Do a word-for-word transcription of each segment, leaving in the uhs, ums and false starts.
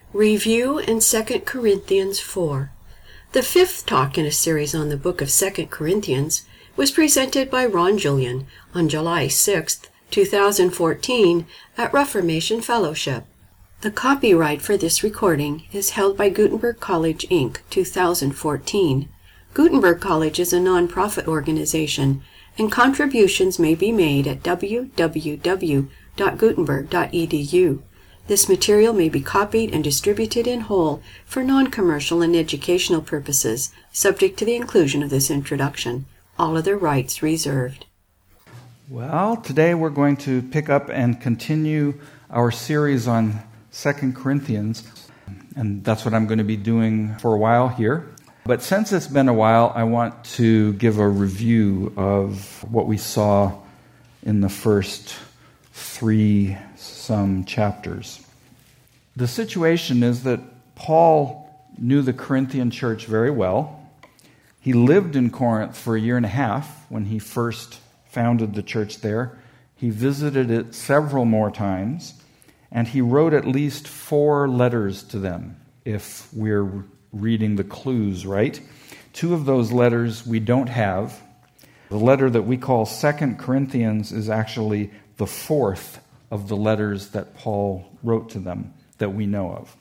Review in Second Corinthians four. The fifth talk in a series on the book of Second Corinthians was presented by Ron Julian on July sixth, two thousand fourteen at Reformation Fellowship. The copyright for this recording is held by Gutenberg College, Incorporated, two thousand fourteen. Gutenberg College is a non-profit organization, and contributions may be made at w w w dot gutenberg dot e d u. This material may be copied and distributed in whole for non-commercial and educational purposes, subject to the inclusion of this introduction. All other rights reserved. Well, today we're going to pick up and continue our series on Second Corinthians, and that's what I'm going to be doing for a while here. But since it's been a while, I want to give a review of what we saw in the first three some chapters. The situation is that Paul knew the Corinthian church very well. He lived in Corinth for a year and a half when he first founded the church there. He visited it several more times, and he wrote at least four letters to them, if we're reading the clues right. Two of those letters we don't have. The letter that we call Second Corinthians is actually the fourth of the letters that Paul wrote to them that we know of.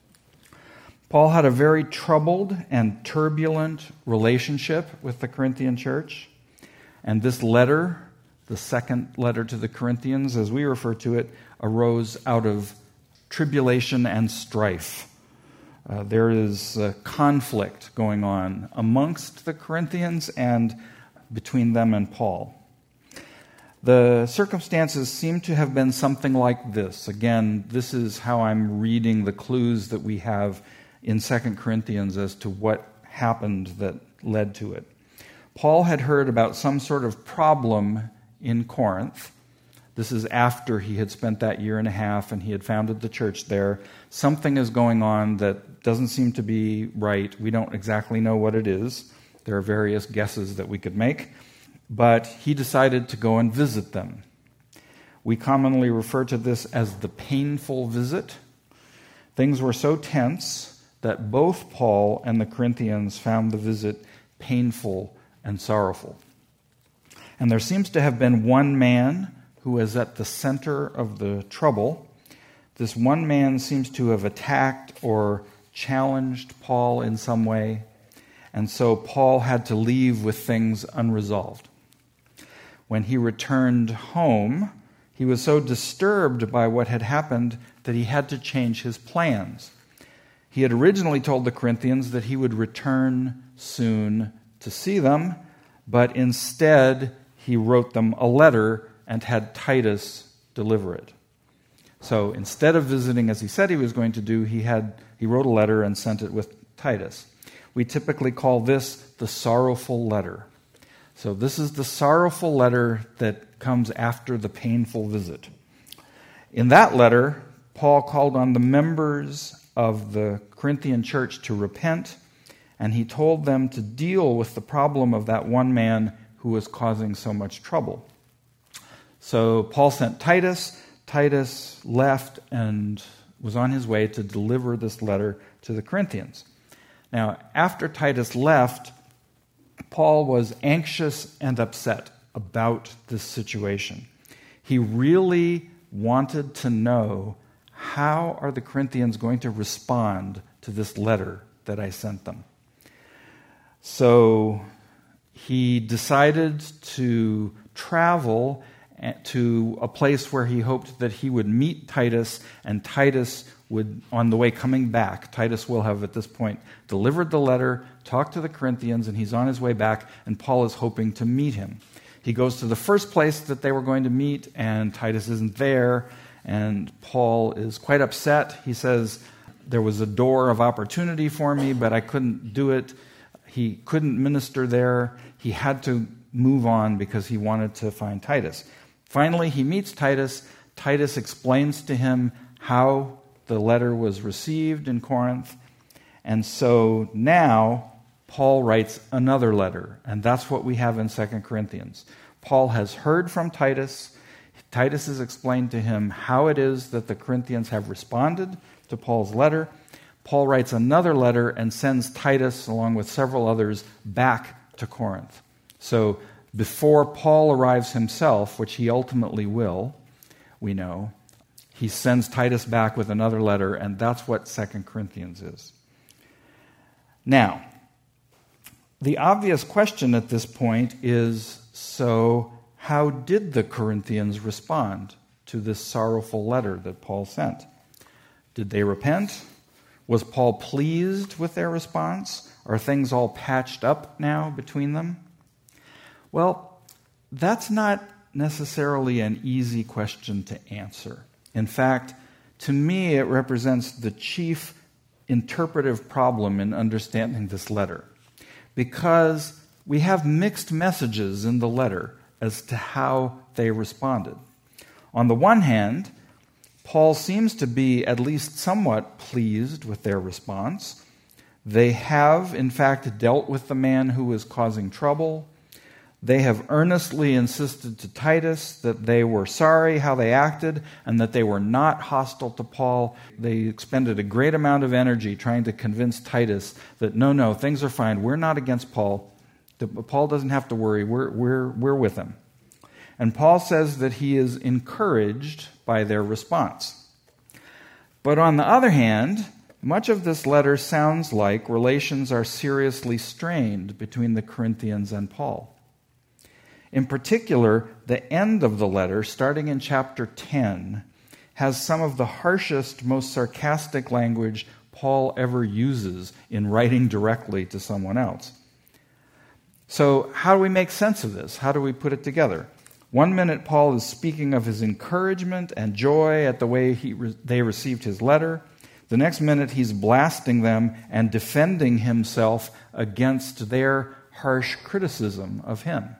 Paul had a very troubled and turbulent relationship with the Corinthian church, and this letter, the second letter to the Corinthians, as we refer to it, arose out of tribulation and strife. Uh, there is a conflict going on amongst the Corinthians and between them and Paul. The circumstances seem to have been something like this. Again, this is how I'm reading the clues that we have in Second Corinthians as to what happened that led to it. Paul had heard about some sort of problem in Corinth. This is after he had spent that year and a half and he had founded the church there. Something is going on that doesn't seem to be right. We don't exactly know what it is. There are various guesses that we could make. But he decided to go and visit them. We commonly refer to this as the painful visit. Things were so tense that both Paul and the Corinthians found the visit painful and sorrowful. And there seems to have been one man who was at the center of the trouble. This one man seems to have attacked or challenged Paul in some way, and so Paul had to leave with things unresolved. When he returned home, he was so disturbed by what had happened that he had to change his plans. He had originally told the Corinthians that he would return soon to see them, but instead he wrote them a letter and had Titus deliver it. So instead of visiting as he said he was going to do, he had he wrote a letter and sent it with Titus. We typically call this the sorrowful letter. So this is the sorrowful letter that comes after the painful visit. In that letter, Paul called on the members of the Corinthian church to repent, and he told them to deal with the problem of that one man who was causing so much trouble. So Paul sent Titus. Titus left and was on his way to deliver this letter to the Corinthians. Now, after Titus left, Paul was anxious and upset about this situation. He really wanted to know, how are the Corinthians going to respond to this letter that I sent them? So he decided to travel to a place where he hoped that he would meet Titus, and Titus would, on the way coming back, Titus will have at this point delivered the letter, talked to the Corinthians, and he's on his way back, and Paul is hoping to meet him. He goes to the first place that they were going to meet, and Titus isn't there, and Paul is quite upset. He says, there was a door of opportunity for me, but I couldn't do it. He couldn't minister there. He had to move on because he wanted to find Titus. Finally, he meets Titus. Titus explains to him how the letter was received in Corinth. And so now Paul writes another letter, and that's what we have in Second Corinthians. Paul has heard from Titus. Titus has explained to him how it is that the Corinthians have responded to Paul's letter. Paul writes another letter and sends Titus, along with several others, back to Corinth. So before Paul arrives himself, which he ultimately will, we know, he sends Titus back with another letter, and that's what Second Corinthians is. Now, the obvious question at this point is, so how did the Corinthians respond to this sorrowful letter that Paul sent? Did they repent? Was Paul pleased with their response? Are things all patched up now between them? Well, that's not necessarily an easy question to answer. In fact, to me, it represents the chief interpretive problem in understanding this letter, because we have mixed messages in the letter as to how they responded. On the one hand, Paul seems to be at least somewhat pleased with their response. They have, in fact, dealt with the man who was causing trouble. They have earnestly insisted to Titus that they were sorry how they acted and that they were not hostile to Paul. They expended a great amount of energy trying to convince Titus that, no, no, things are fine. We're not against Paul. Paul doesn't have to worry. We're, we're, we're with him. And Paul says that he is encouraged by their response. But on the other hand, much of this letter sounds like relations are seriously strained between the Corinthians and Paul. In particular, the end of the letter, starting in chapter ten, has some of the harshest, most sarcastic language Paul ever uses in writing directly to someone else. So how do we make sense of this? How do we put it together? One minute, Paul is speaking of his encouragement and joy at the way he re- they received his letter. The next minute, he's blasting them and defending himself against their harsh criticism of him.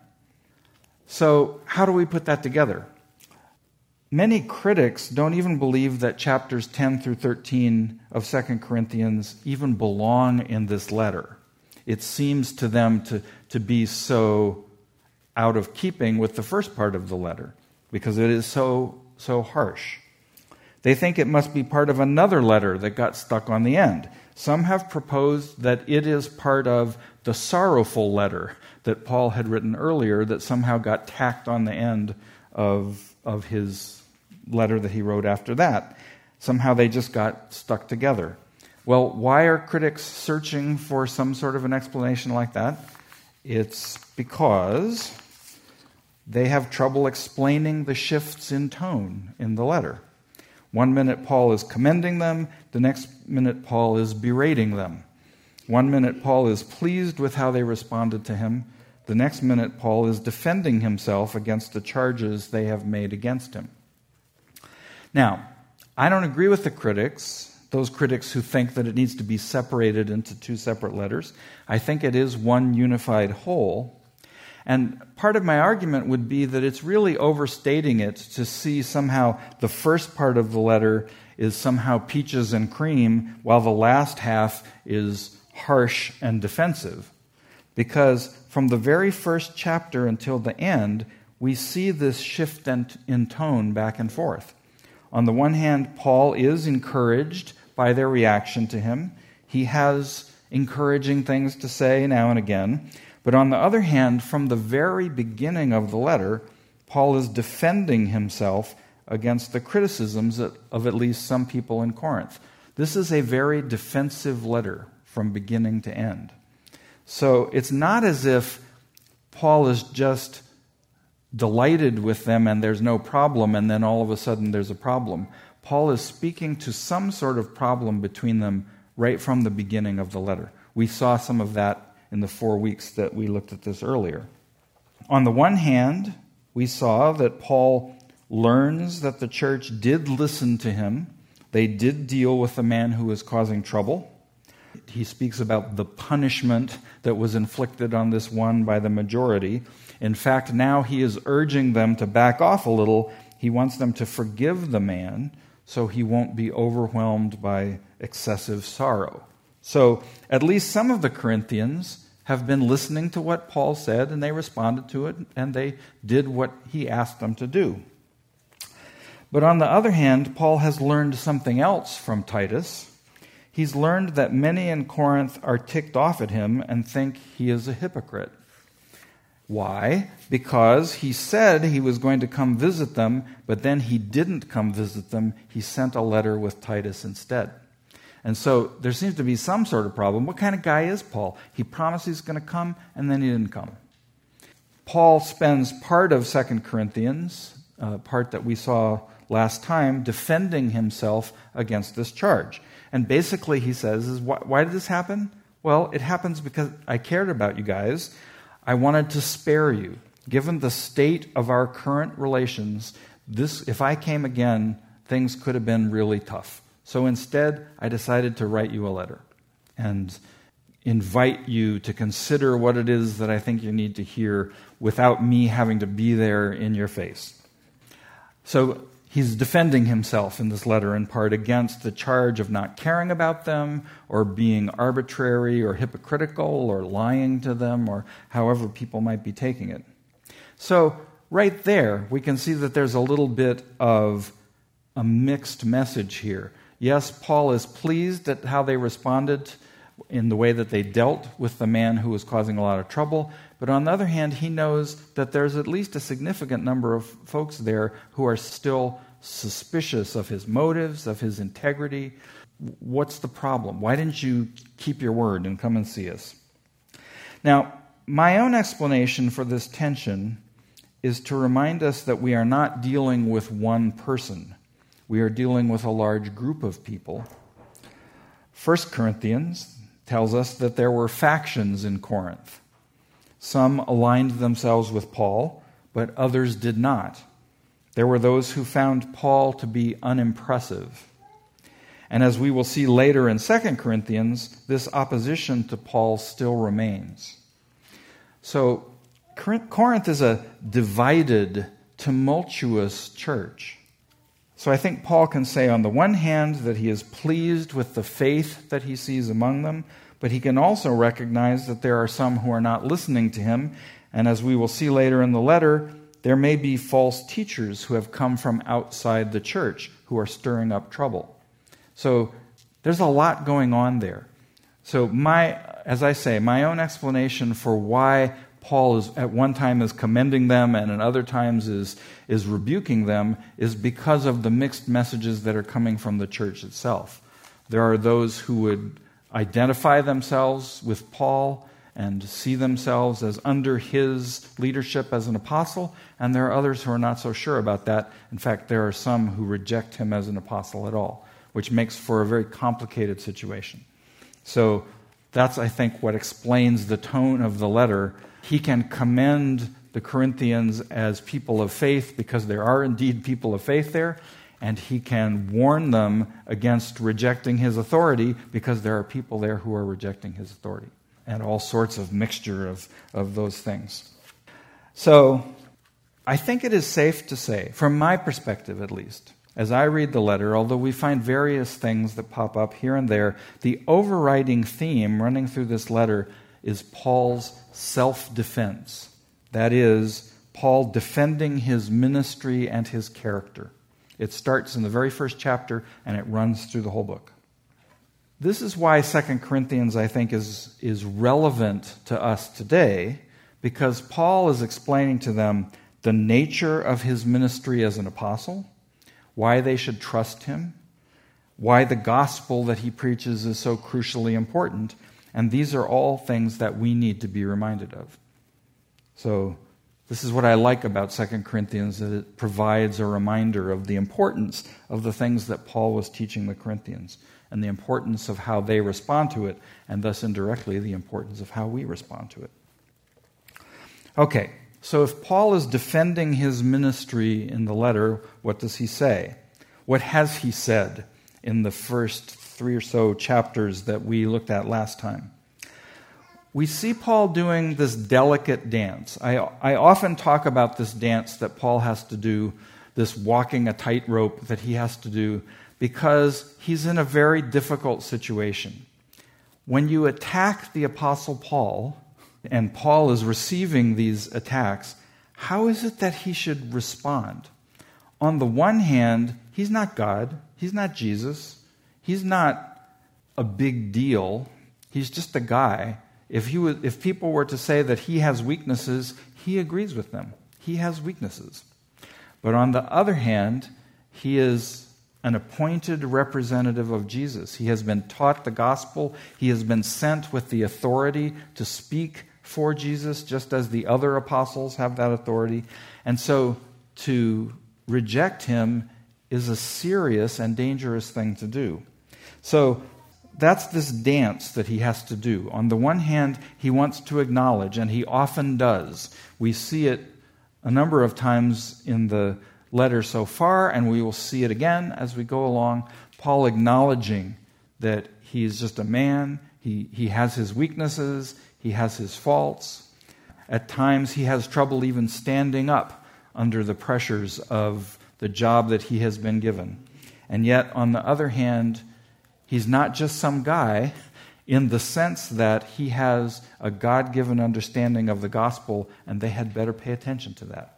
So how do we put that together? Many critics don't even believe that chapters ten through thirteen of Second Corinthians even belong in this letter. It seems to them to, to be so out of keeping with the first part of the letter, because it is so, so harsh. They think it must be part of another letter that got stuck on the end. Some have proposed that it is part of the sorrowful letter that Paul had written earlier that somehow got tacked on the end of, of his letter that he wrote after that. Somehow they just got stuck together. Well, why are critics searching for some sort of an explanation like that? It's because they have trouble explaining the shifts in tone in the letter. One minute Paul is commending them, the next minute Paul is berating them. One minute Paul is pleased with how they responded to him, the next minute Paul is defending himself against the charges they have made against him. Now, I don't agree with the critics, those critics who think that it needs to be separated into two separate letters. I think it is one unified whole. And part of my argument would be that it's really overstating it to see somehow the first part of the letter is somehow peaches and cream, while the last half is harsh and defensive. Because from the very first chapter until the end, we see this shift in tone back and forth. On the one hand, Paul is encouraged by their reaction to him. He has encouraging things to say now and again. But on the other hand, from the very beginning of the letter, Paul is defending himself against the criticisms of at least some people in Corinth. This is a very defensive letter from beginning to end. So it's not as if Paul is just delighted with them and there's no problem, and then all of a sudden there's a problem. Paul is speaking to some sort of problem between them right from the beginning of the letter. We saw some of that in the four weeks that we looked at this earlier. On the one hand, we saw that Paul learns that the church did listen to him. They did deal with the man who was causing trouble. He speaks about the punishment that was inflicted on this one by the majority. In fact, now he is urging them to back off a little. He wants them to forgive the man so he won't be overwhelmed by excessive sorrow. So at least some of the Corinthians have been listening to what Paul said, and they responded to it, and they did what he asked them to do. But on the other hand, Paul has learned something else from Titus. He's learned that many in Corinth are ticked off at him and think he is a hypocrite. Why? Because he said he was going to come visit them, but then he didn't come visit them. He sent a letter with Titus instead. And so there seems to be some sort of problem. What kind of guy is Paul? He promised he's going to come, and then he didn't come. Paul spends part of Second Corinthians, uh, part that we saw last time, defending himself against this charge. And basically he says, is why, why did this happen? Well, it happens because I cared about you guys. I wanted to spare you. Given the state of our current relations, this, if I came again, things could have been really tough. So instead, I decided to write you a letter and invite you to consider what it is that I think you need to hear without me having to be there in your face. So he's defending himself in this letter in part against the charge of not caring about them or being arbitrary or hypocritical or lying to them or however people might be taking it. So right there, we can see that there's a little bit of a mixed message here. Yes, Paul is pleased at how they responded in the way that they dealt with the man who was causing a lot of trouble. But on the other hand, he knows that there's at least a significant number of folks there who are still suspicious of his motives, of his integrity. What's the problem? Why didn't you keep your word and come and see us? Now, my own explanation for this tension is to remind us that we are not dealing with one person. We are dealing with a large group of people. First Corinthians tells us that there were factions in Corinth. Some aligned themselves with Paul, but others did not. There were those who found Paul to be unimpressive. And as we will see later in Second Corinthians, this opposition to Paul still remains. So Corinth is a divided, tumultuous church. So I think Paul can say on the one hand that he is pleased with the faith that he sees among them, but he can also recognize that there are some who are not listening to him. And as we will see later in the letter, there may be false teachers who have come from outside the church who are stirring up trouble. So there's a lot going on there. So my, as I say, my own explanation for why Paul is at one time is commending them and at other times is, is rebuking them is because of the mixed messages that are coming from the church itself. There are those who would identify themselves with Paul and see themselves as under his leadership as an apostle, and there are others who are not so sure about that. In fact, there are some who reject him as an apostle at all, which makes for a very complicated situation. So that's, I think, what explains the tone of the letter. He can commend the Corinthians as people of faith because there are indeed people of faith there, and he can warn them against rejecting his authority because there are people there who are rejecting his authority, and all sorts of mixture of, of those things. So I think it is safe to say, from my perspective at least, as I read the letter, although we find various things that pop up here and there, the overriding theme running through this letter is Paul's self-defense. That is, Paul defending his ministry and his character. It starts in the very first chapter and it runs through the whole book. This is why Second Corinthians, I think, is, is relevant to us today, because Paul is explaining to them the nature of his ministry as an apostle, why they should trust him, why the gospel that he preaches is so crucially important, and these are all things that we need to be reminded of. So this is what I like about Second Corinthians, that it provides a reminder of the importance of the things that Paul was teaching the Corinthians, and the importance of how they respond to it, and thus indirectly the importance of how we respond to it. Okay, so if Paul is defending his ministry in the letter, what does he say? What has he said in the first three or so chapters that we looked at last time? We see Paul doing this delicate dance. I, I often talk about this dance that Paul has to do, this walking a tightrope that he has to do, because he's in a very difficult situation. When you attack the Apostle Paul, and Paul is receiving these attacks, how is it that he should respond? on the one hand, he's not God. He's not Jesus. He's not a big deal. He's just a guy. If he was, if people were to say that he has weaknesses, he agrees with them. He has weaknesses. But on the other hand, he is an appointed representative of Jesus. He has been taught the gospel. He has been sent with the authority to speak for Jesus, just as the other apostles have that authority. And so to reject him is a serious and dangerous thing to do. So that's this dance that he has to do. On the one hand, he wants to acknowledge, and he often does. We see it a number of times in the letter so far, and we will see it again as we go along. Paul acknowledging that he is just a man. He, he has his weaknesses. He has his faults. At times, he has trouble even standing up under the pressures of the job that he has been given. And yet, on the other hand, he's not just some guy in the sense that he has a God-given understanding of the gospel, and they had better pay attention to that.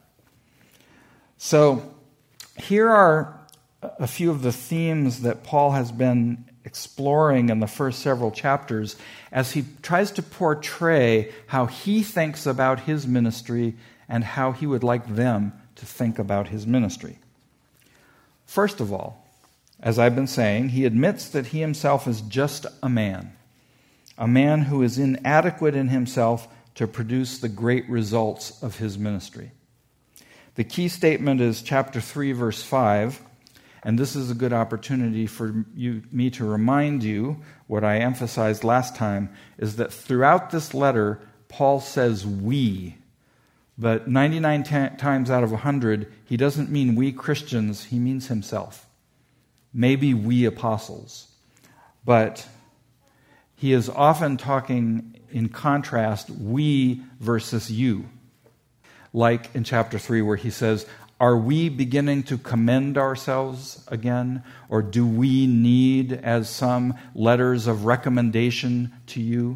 So, here are a few of the themes that Paul has been exploring in the first several chapters as he tries to portray how he thinks about his ministry and how he would like them to think about his ministry. First of all, as I've been saying, he admits that he himself is just a man, a man who is inadequate in himself to produce the great results of his ministry. The key statement is chapter three, verse five, and this is a good opportunity for you, me to remind you what I emphasized last time, is that throughout this letter, Paul says we, but ninety-nine t- times out of one hundred, he doesn't mean we Christians, he means himself. Maybe we apostles, but he is often talking in contrast, we versus you. Like in chapter three where he says, are we beginning to commend ourselves again? Or do we need, as some, letters of recommendation to you?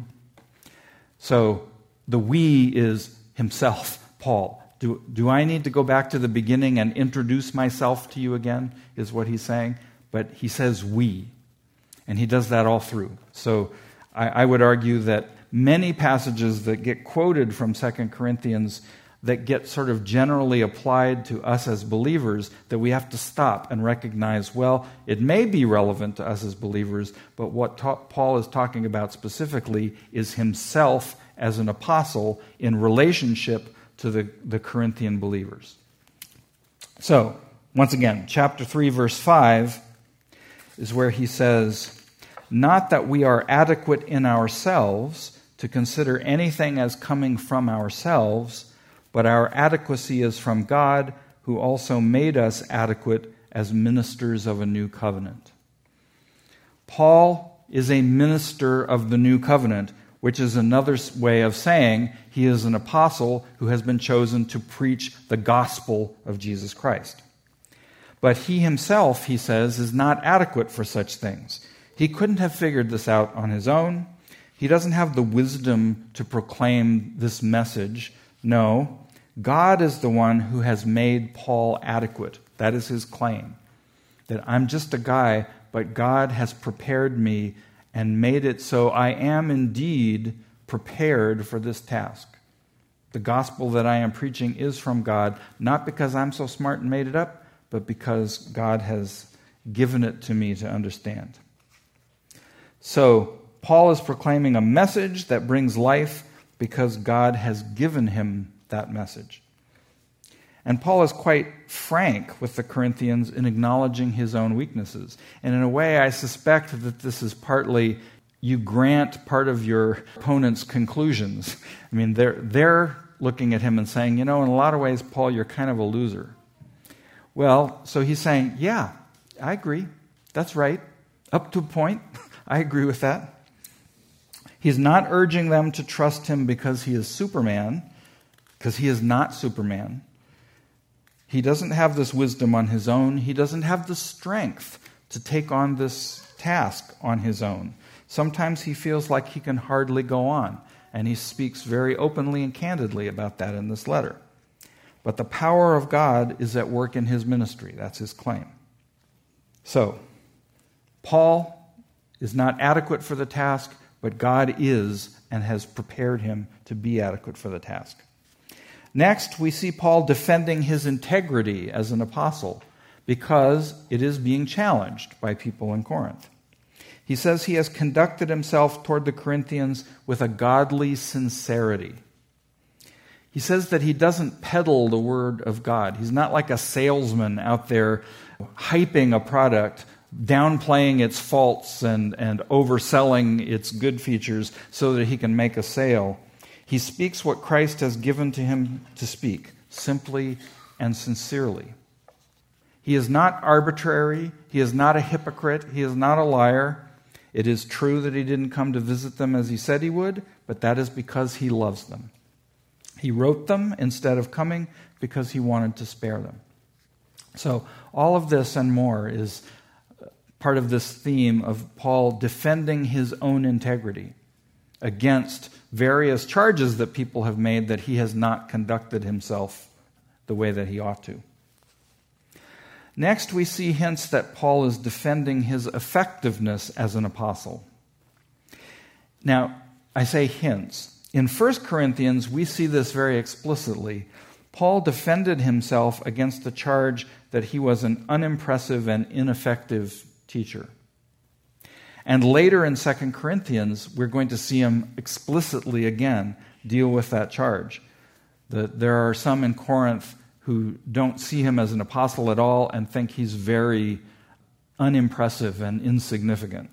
So the we is himself, Paul. Do, do I need to go back to the beginning and introduce myself to you again, is what he's saying. But he says we. And he does that all through. So I, I would argue that many passages that get quoted from Second Corinthians that get sort of generally applied to us as believers, that we have to stop and recognize, well, it may be relevant to us as believers, but what ta- Paul is talking about specifically is himself as an apostle in relationship to the, the Corinthian believers. So, once again, chapter three, verse five is where he says, not that we are adequate in ourselves to consider anything as coming from ourselves, but our adequacy is from God, who also made us adequate as ministers of a new covenant. Paul is a minister of the new covenant, which is another way of saying he is an apostle who has been chosen to preach the gospel of Jesus Christ. But he himself, he says, is not adequate for such things. He couldn't have figured this out on his own. He doesn't have the wisdom to proclaim this message. No, God is the one who has made Paul adequate. That is his claim. That I'm just a guy, but God has prepared me and made it so I am indeed prepared for this task. The gospel that I am preaching is from God, not because I'm so smart and made it up, but because God has given it to me to understand. So, Paul is proclaiming a message that brings life because God has given him that message. And Paul is quite frank with the Corinthians in acknowledging his own weaknesses. And in a way, I suspect that this is partly you grant part of your opponent's conclusions. I mean, they're, they're looking at him and saying, you know, in a lot of ways, Paul, you're kind of a loser. Well, so he's saying, yeah, I agree. That's right. Up to a point, I agree with that. He's not urging them to trust him because he is Superman, because he is not Superman. He doesn't have this wisdom on his own. He doesn't have the strength to take on this task on his own. Sometimes he feels like he can hardly go on, and he speaks very openly and candidly about that in this letter. but the power of God is at work in his ministry. That's his claim. So, Paul is not adequate for the task, but God is and has prepared him to be adequate for the task. Next, we see Paul defending his integrity as an apostle because it is being challenged by people in Corinth. He says he has conducted himself toward the Corinthians with a godly sincerity. He says that he doesn't peddle the word of God. He's not like a salesman out there hyping a product, downplaying its faults and, and overselling its good features so that he can make a sale. He speaks what Christ has given to him to speak, simply and sincerely. He is not arbitrary. He is not a hypocrite. He is not a liar. It is true that he didn't come to visit them as he said he would, but that is because he loves them. He wrote them instead of coming because he wanted to spare them. So all of this and more is part of this theme of Paul defending his own integrity against various charges that people have made that he has not conducted himself the way that he ought to. Next, we see hints that Paul is defending his effectiveness as an apostle. Now, I say hints. In First Corinthians, we see this very explicitly. Paul defended himself against the charge that he was an unimpressive and ineffective teacher. And later in Second Corinthians, we're going to see him explicitly again deal with that charge. The, there are some in Corinth who don't see him as an apostle at all and think he's very unimpressive and insignificant.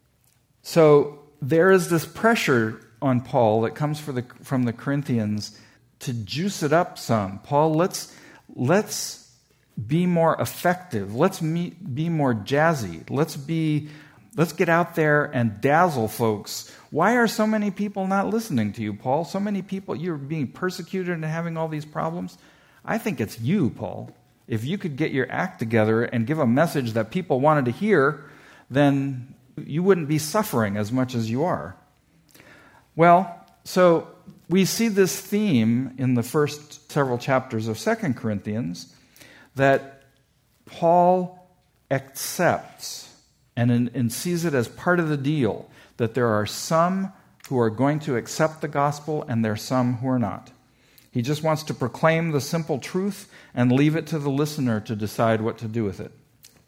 So there is this pressure on Paul that comes for the, from the Corinthians to juice it up some. Paul, let's, let's be more effective. Let's meet, be more jazzy. Let's be... Let's get out there and dazzle folks. Why are so many people not listening to you, Paul? So many people, you're being persecuted and having all these problems. I think it's you, Paul. If you could get your act together and give a message that people wanted to hear, then you wouldn't be suffering as much as you are. Well, so we see this theme in the first several chapters of Second Corinthians that Paul accepts And, and sees it as part of the deal, that there are some who are going to accept the gospel and there are some who are not. He just wants to proclaim the simple truth and leave it to the listener to decide what to do with it.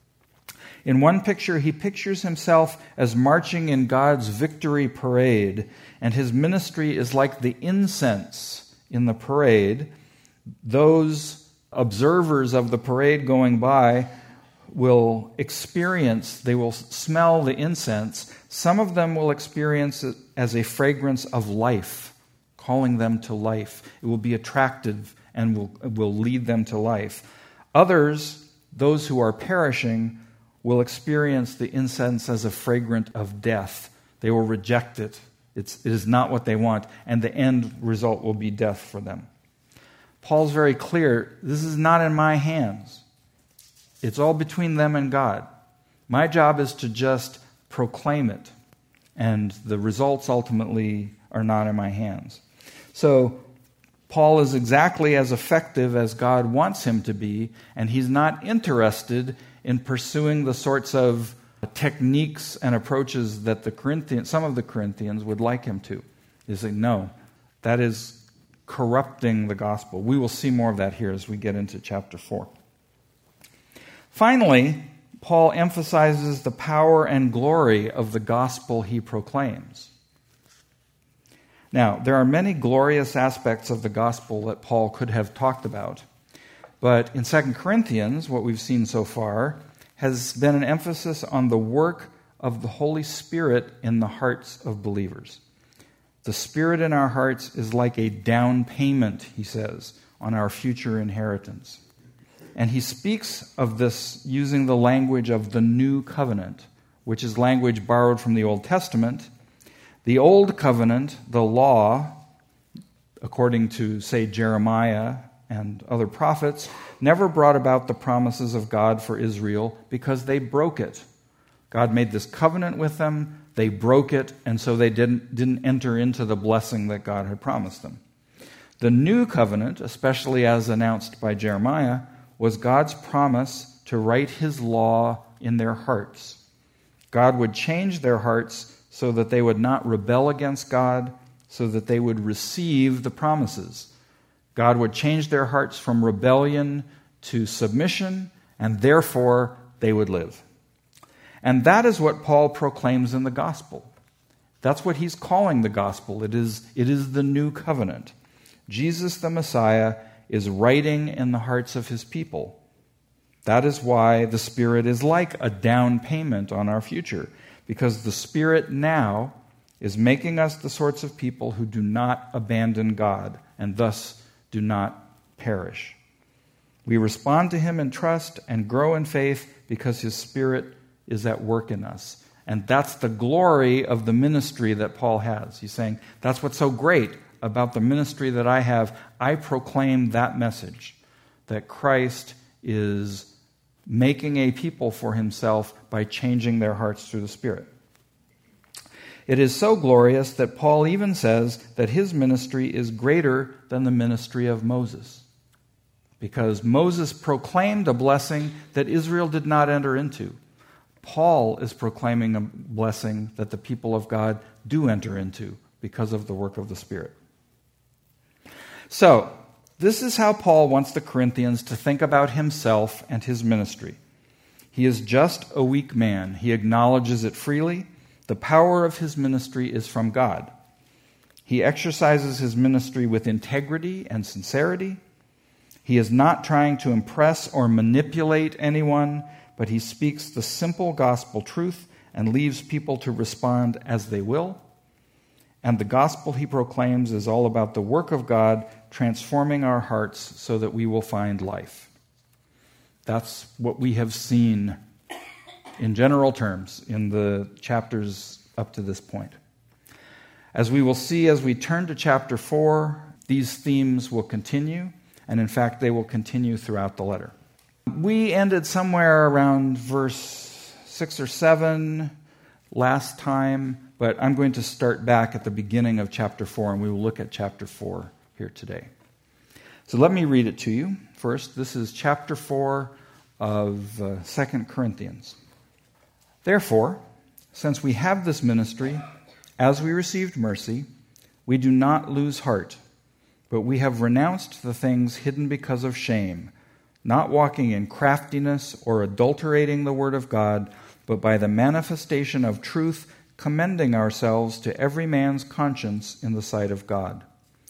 In one picture, he pictures himself as marching in God's victory parade, and his ministry is like the incense in the parade. Those observers of the parade going by will experience, they will smell the incense. Some of them will experience it as a fragrance of life, calling them to life. It will be attractive and will, will lead them to life. Others, those who are perishing, will experience the incense as a fragrance of death. They will reject it. It's, it is not what they want, and the end result will be death for them. Paul's very clear, this is not in my hands. It's all between them and God. My job is to just proclaim it, and the results ultimately are not in my hands. So Paul is exactly as effective as God wants him to be, and he's not interested in pursuing the sorts of techniques and approaches that the Corinthians, some of the Corinthians would like him to. They say, no, that is corrupting the gospel. We will see more of that here as we get into chapter four. Finally, Paul emphasizes the power and glory of the gospel he proclaims. Now, there are many glorious aspects of the gospel that Paul could have talked about, but in Second Corinthians, what we've seen so far, has been an emphasis on the work of the Holy Spirit in the hearts of believers. The Spirit in our hearts is like a down payment, he says, on our future inheritance. And he speaks of this using the language of the New Covenant, which is language borrowed from the Old Testament. The Old Covenant, the law, according to, say, Jeremiah and other prophets, never brought about the promises of God for Israel because they broke it. God made this covenant with them, they broke it, and so they didn't, didn't enter into the blessing that God had promised them. The new covenant, especially as announced by Jeremiah, was God's promise to write his law in their hearts. God would change their hearts so that they would not rebel against God, so that they would receive the promises. God would change their hearts from rebellion to submission, and therefore they would live. And that is what Paul proclaims in the gospel. That's what he's calling the gospel. It is, it is the new covenant. Jesus the Messiah is writing in the hearts of his people. That is why the Spirit is like a down payment on our future, because the Spirit now is making us the sorts of people who do not abandon God and thus do not perish. We respond to him in trust and grow in faith because his Spirit is at work in us. And that's the glory of the ministry that Paul has. He's saying, that's what's so great about the ministry that I have. I proclaim that message, that Christ is making a people for himself by changing their hearts through the Spirit. It is so glorious that Paul even says that his ministry is greater than the ministry of Moses, because Moses proclaimed a blessing that Israel did not enter into. Paul is proclaiming a blessing that the people of God do enter into because of the work of the Spirit. So, this is how Paul wants the Corinthians to think about himself and his ministry. He is just a weak man. He acknowledges it freely. The power of his ministry is from God. He exercises his ministry with integrity and sincerity. He is not trying to impress or manipulate anyone, but he speaks the simple gospel truth and leaves people to respond as they will. And the gospel he proclaims is all about the work of God transforming our hearts so that we will find life. That's what we have seen in general terms in the chapters up to this point. As we will see as we turn to chapter four, these themes will continue, and in fact they will continue throughout the letter. We ended somewhere around verse six or seven last time, but I'm going to start back at the beginning of chapter four, and we will look at chapter four here today. So let me read it to you first. This is chapter four of uh, Second Corinthians. Therefore, since we have this ministry, as we received mercy, we do not lose heart, but we have renounced the things hidden because of shame, not walking in craftiness or adulterating the word of God, but by the manifestation of truth, commending ourselves to every man's conscience in the sight of God.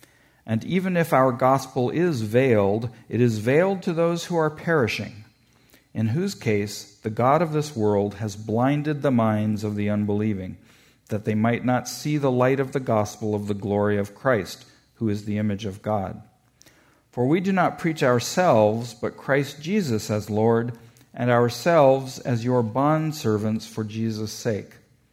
And even if our gospel is veiled, it is veiled to those who are perishing, in whose case the God of this world has blinded the minds of the unbelieving, that they might not see the light of the gospel of the glory of Christ, who is the image of God. For we do not preach ourselves, but Christ Jesus as Lord, and ourselves as your bondservants for Jesus' sake.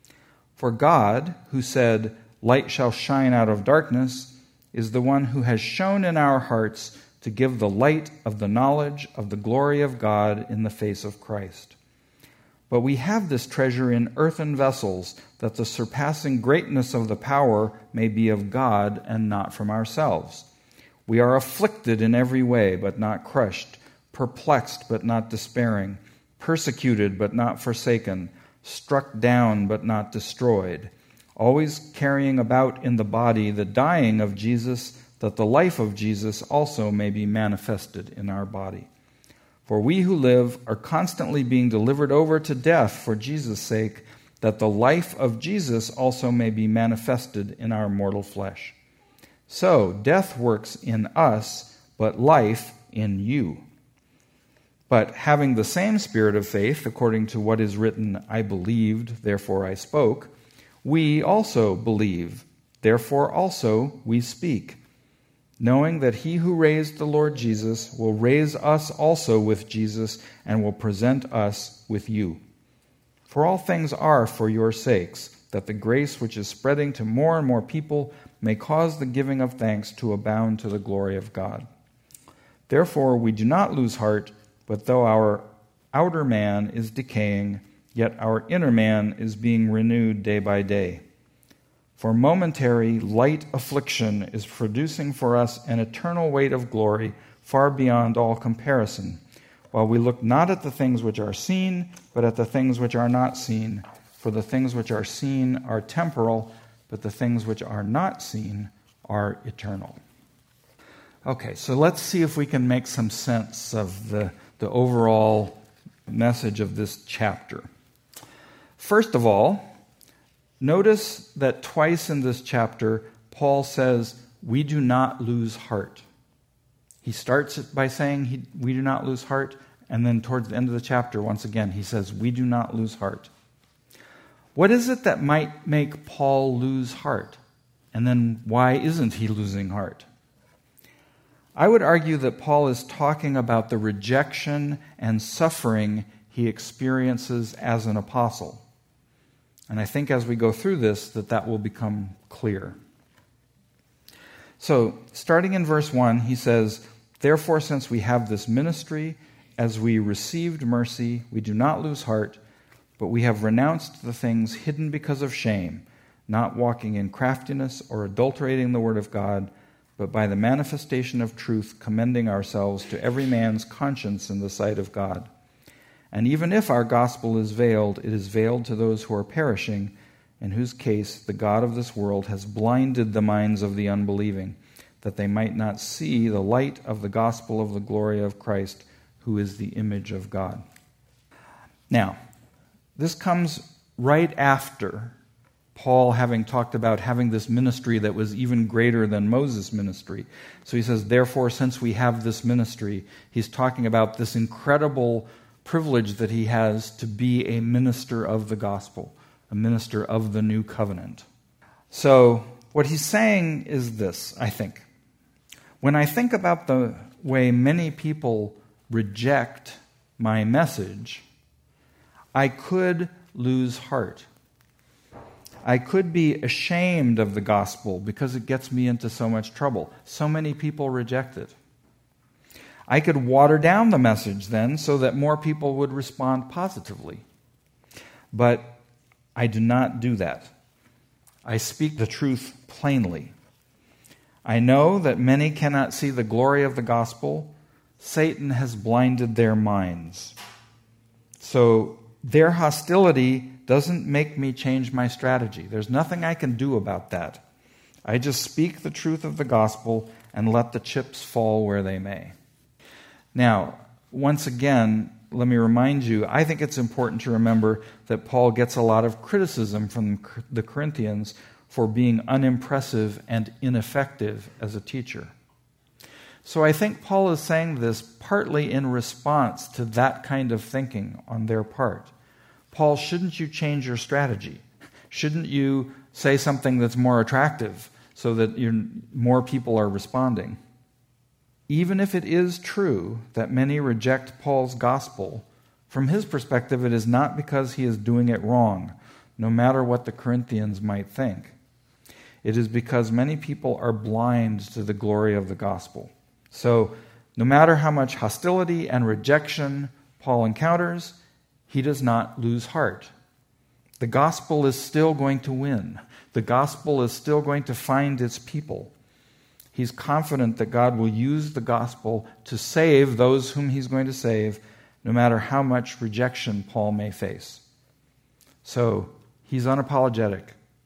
For God, who said, "Light shall shine out of darkness," is the one who has shone in our hearts to give the light of the knowledge of the glory of God in the face of Christ. But we have this treasure in earthen vessels, that the surpassing greatness of the power may be of God and not from ourselves. We are afflicted in every way, but not crushed, perplexed, but not despairing, persecuted, but not forsaken, struck down, but not destroyed, always carrying about in the body the dying of Jesus, that the life of Jesus also may be manifested in our body. For we who live are constantly being delivered over to death for Jesus' sake, that the life of Jesus also may be manifested in our mortal flesh. So death works in us, but life in you. But having the same spirit of faith, according to what is written, "I believed, therefore I spoke," we also believe, therefore also we speak, knowing that he who raised the Lord Jesus will raise us also with Jesus and will present us with you. For all things are for your sakes, that the grace which is spreading to more and more people may cause the giving of thanks to abound to the glory of God. Therefore we do not lose heart, but though our outer man is decaying, yet our inner man is being renewed day by day. For momentary, light affliction is producing for us an eternal weight of glory far beyond all comparison, while we look not at the things which are seen, but at the things which are not seen. For the things which are seen are temporal, but the things which are not seen are eternal. Okay, so let's see if we can make some sense of the, the overall message of this chapter. First of all, notice that twice in this chapter, Paul says, we do not lose heart. He starts it by saying he, we do not lose heart, and then towards the end of the chapter, once again, he says, we do not lose heart. What is it that might make Paul lose heart? And then why isn't he losing heart? I would argue that Paul is talking about the rejection and suffering he experiences as an apostle. And I think as we go through this, that that will become clear. So, starting in verse one, he says, "Therefore, since we have this ministry, as we received mercy, we do not lose heart, but we have renounced the things hidden because of shame, not walking in craftiness or adulterating the word of God, but by the manifestation of truth, commending ourselves to every man's conscience in the sight of God. And even if our gospel is veiled, it is veiled to those who are perishing, in whose case the God of this world has blinded the minds of the unbelieving, that they might not see the light of the gospel of the glory of Christ, who is the image of God." Now, this comes right after Paul having talked about having this ministry that was even greater than Moses' ministry. So he says, therefore, since we have this ministry, he's talking about this incredible privilege that he has to be a minister of the gospel, a minister of the new covenant. So what he's saying is this, I think. When I think about the way many people reject my message, I could lose heart. I could be ashamed of the gospel because it gets me into so much trouble. So many people reject it. I could water down the message then so that more people would respond positively. But I do not do that. I speak the truth plainly. I know that many cannot see the glory of the gospel. Satan has blinded their minds. So their hostility doesn't make me change my strategy. There's nothing I can do about that. I just speak the truth of the gospel and let the chips fall where they may. Now, once again, let me remind you, I think it's important to remember that Paul gets a lot of criticism from the Corinthians for being unimpressive and ineffective as a teacher. So I think Paul is saying this partly in response to that kind of thinking on their part. Paul, shouldn't you change your strategy? Shouldn't you say something that's more attractive so that you're, more people are responding? Even if it is true that many reject Paul's gospel, from his perspective, it is not because he is doing it wrong, no matter what the Corinthians might think. It is because many people are blind to the glory of the gospel. So, no matter how much hostility and rejection Paul encounters, he does not lose heart. The gospel is still going to win. The gospel is still going to find its people. He's confident that God will use the gospel to save those whom he's going to save, no matter how much rejection Paul may face. So, he's unapologetic.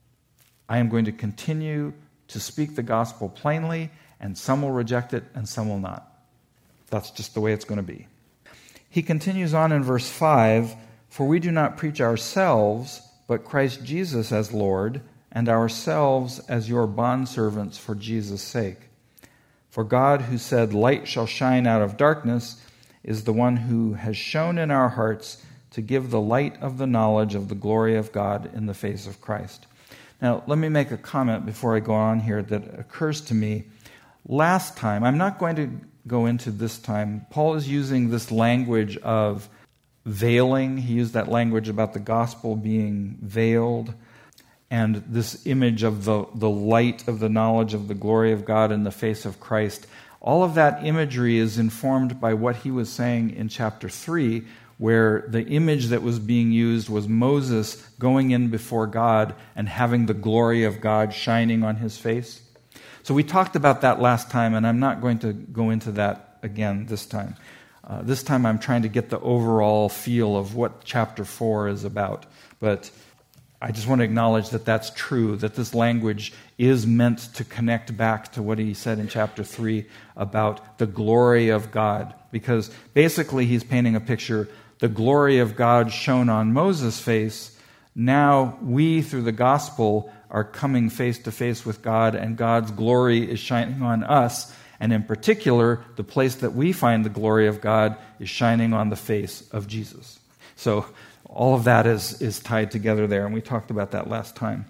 I am going to continue to speak the gospel plainly, and some will reject it and some will not. That's just the way it's going to be. He continues on in verse five, "For we do not preach ourselves, but Christ Jesus as Lord, and ourselves as your bondservants for Jesus' sake. For God, who said, 'Light shall shine out of darkness,' is the one who has shone in our hearts to give the light of the knowledge of the glory of God in the face of Christ." Now, let me make a comment before I go on here that occurs to me. Last time, I'm not going to go into this time, Paul is using this language of veiling. He used that language about the gospel being veiled, and this image of the, the light of the knowledge of the glory of God in the face of Christ. All of that imagery is informed by what he was saying in chapter three, where the image that was being used was Moses going in before God and having the glory of God shining on his face. So we talked about that last time, and I'm not going to go into that again this time. Uh, this time I'm trying to get the overall feel of what chapter four is about. But I just want to acknowledge that that's true, that this language is meant to connect back to what he said in chapter three about the glory of God. Because basically he's painting a picture, the glory of God shone on Moses' face. Now we, through the gospel, are coming face to face with God, and God's glory is shining on us. And in particular, the place that we find the glory of God is shining on the face of Jesus. So all of that is, is tied together there, and we talked about that last time.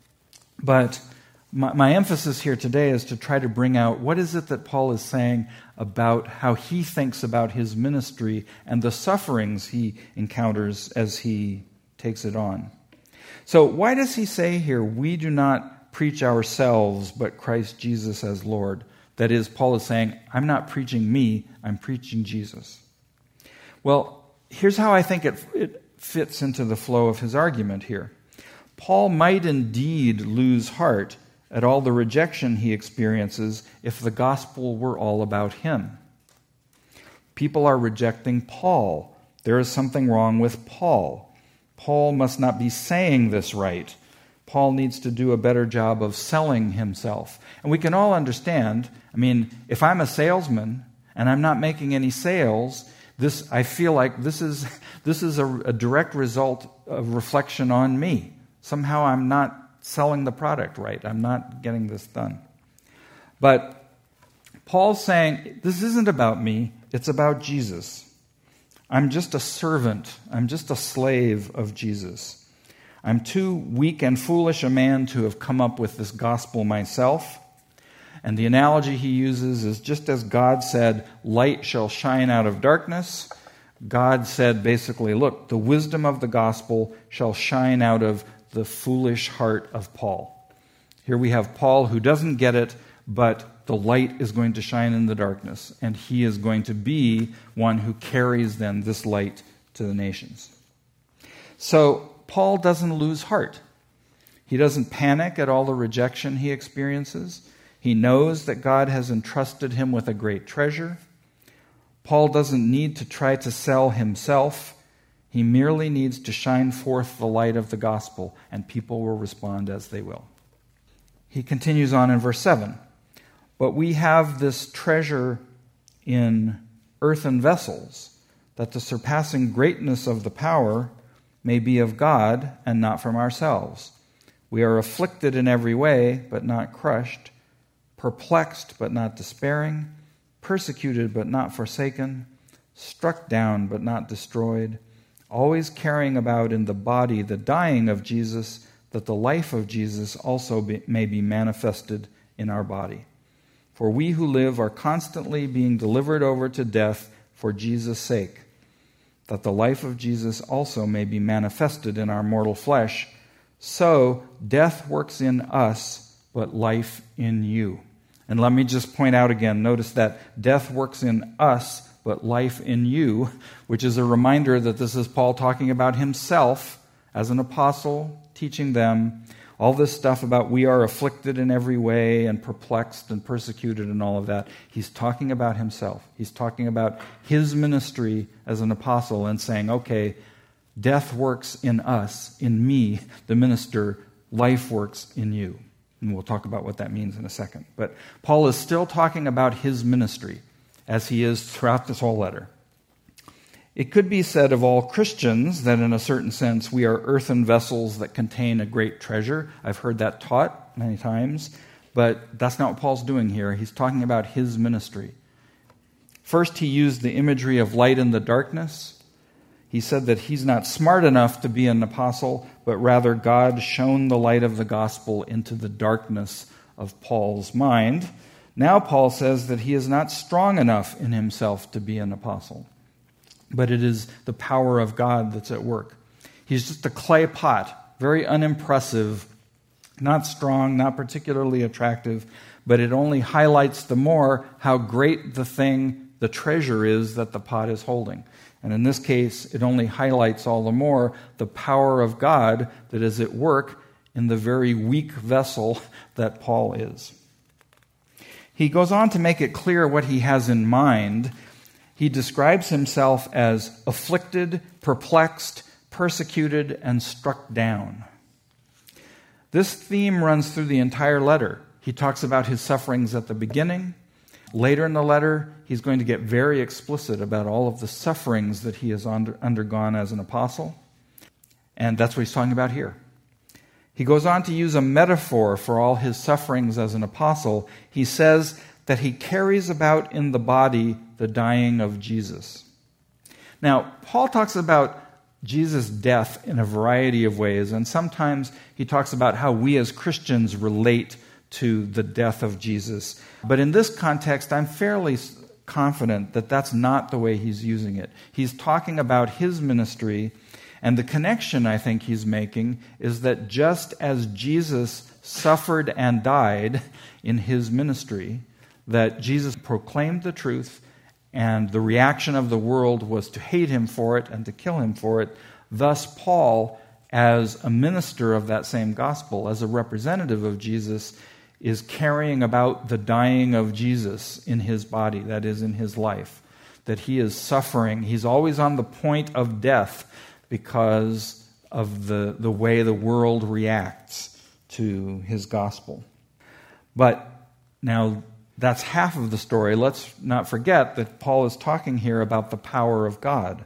But my, my emphasis here today is to try to bring out what is it that Paul is saying about how he thinks about his ministry and the sufferings he encounters as he takes it on. So why does he say here, we do not preach ourselves, but Christ Jesus as Lord? That is, Paul is saying, I'm not preaching me, I'm preaching Jesus. Well, here's how I think it, it fits into the flow of his argument here. Paul might indeed lose heart at all the rejection he experiences if the gospel were all about him. People are rejecting Paul. There is something wrong with Paul. Paul must not be saying this right. Paul needs to do a better job of selling himself. And we can all understand, I mean, if I'm a salesman and I'm not making any sales, this I feel like this is this is a, a direct result of reflection on me. Somehow I'm not selling the product right. I'm not getting this done. But Paul's saying, this isn't about me, it's about Jesus. I'm just a servant. I'm just a slave of Jesus. I'm too weak and foolish a man to have come up with this gospel myself. And the analogy he uses is just as God said, light shall shine out of darkness, God said basically, look, the wisdom of the gospel shall shine out of the foolish heart of Paul. Here we have Paul who doesn't get it, but the light is going to shine in the darkness, and he is going to be one who carries then this light to the nations. So Paul doesn't lose heart. He doesn't panic at all the rejection he experiences. He knows that God has entrusted him with a great treasure. Paul doesn't need to try to sell himself. He merely needs to shine forth the light of the gospel, and people will respond as they will. He continues on in verse seven. But we have this treasure in earthen vessels, that the surpassing greatness of the power may be of God and not from ourselves. We are afflicted in every way, but not crushed, perplexed, but not despairing, persecuted, but not forsaken, struck down, but not destroyed, always carrying about in the body the dying of Jesus, that the life of Jesus also be, may be manifested in our body. For we who live are constantly being delivered over to death for Jesus' sake, that the life of Jesus also may be manifested in our mortal flesh. So death works in us, but life in you. And let me just point out again, notice that death works in us, but life in you, which is a reminder that this is Paul talking about himself as an apostle, teaching them all this stuff about we are afflicted in every way and perplexed and persecuted and all of that. He's talking about himself. He's talking about his ministry as an apostle and saying, okay, death works in us, in me, the minister, life works in you. And we'll talk about what that means in a second. But Paul is still talking about his ministry, as he is throughout this whole letter. It could be said of all Christians that in a certain sense we are earthen vessels that contain a great treasure. I've heard that taught many times, but that's not what Paul's doing here. He's talking about his ministry. First, he used the imagery of light in the darkness. He said that he's not smart enough to be an apostle, but rather God shone the light of the gospel into the darkness of Paul's mind. Now Paul says that he is not strong enough in himself to be an apostle, but it is the power of God that's at work. He's just a clay pot, very unimpressive, not strong, not particularly attractive, but it only highlights the more how great the thing the treasure is that the pot is holding. And in this case, it only highlights all the more the power of God that is at work in the very weak vessel that Paul is. He goes on to make it clear what he has in mind. He describes himself as afflicted, perplexed, persecuted, and struck down. This theme runs through the entire letter. He talks about his sufferings at the beginning. Later in the letter, he's going to get very explicit about all of the sufferings that he has under, undergone as an apostle. And that's what he's talking about here. He goes on to use a metaphor for all his sufferings as an apostle. He says that he carries about in the body the dying of Jesus. Now, Paul talks about Jesus' death in a variety of ways, and sometimes he talks about how we as Christians relate to the death of Jesus. But in this context, I'm fairly confident that that's not the way he's using it. He's talking about his ministry, and the connection I think he's making is that just as Jesus suffered and died in his ministry, that Jesus proclaimed the truth, and the reaction of the world was to hate him for it and to kill him for it. Thus, Paul, as a minister of that same gospel, as a representative of Jesus, is carrying about the dying of Jesus in his body, that is, in his life. That he is suffering. He's always on the point of death because of the, the way the world reacts to his gospel. But now, that's half of the story. Let's not forget that Paul is talking here about the power of God.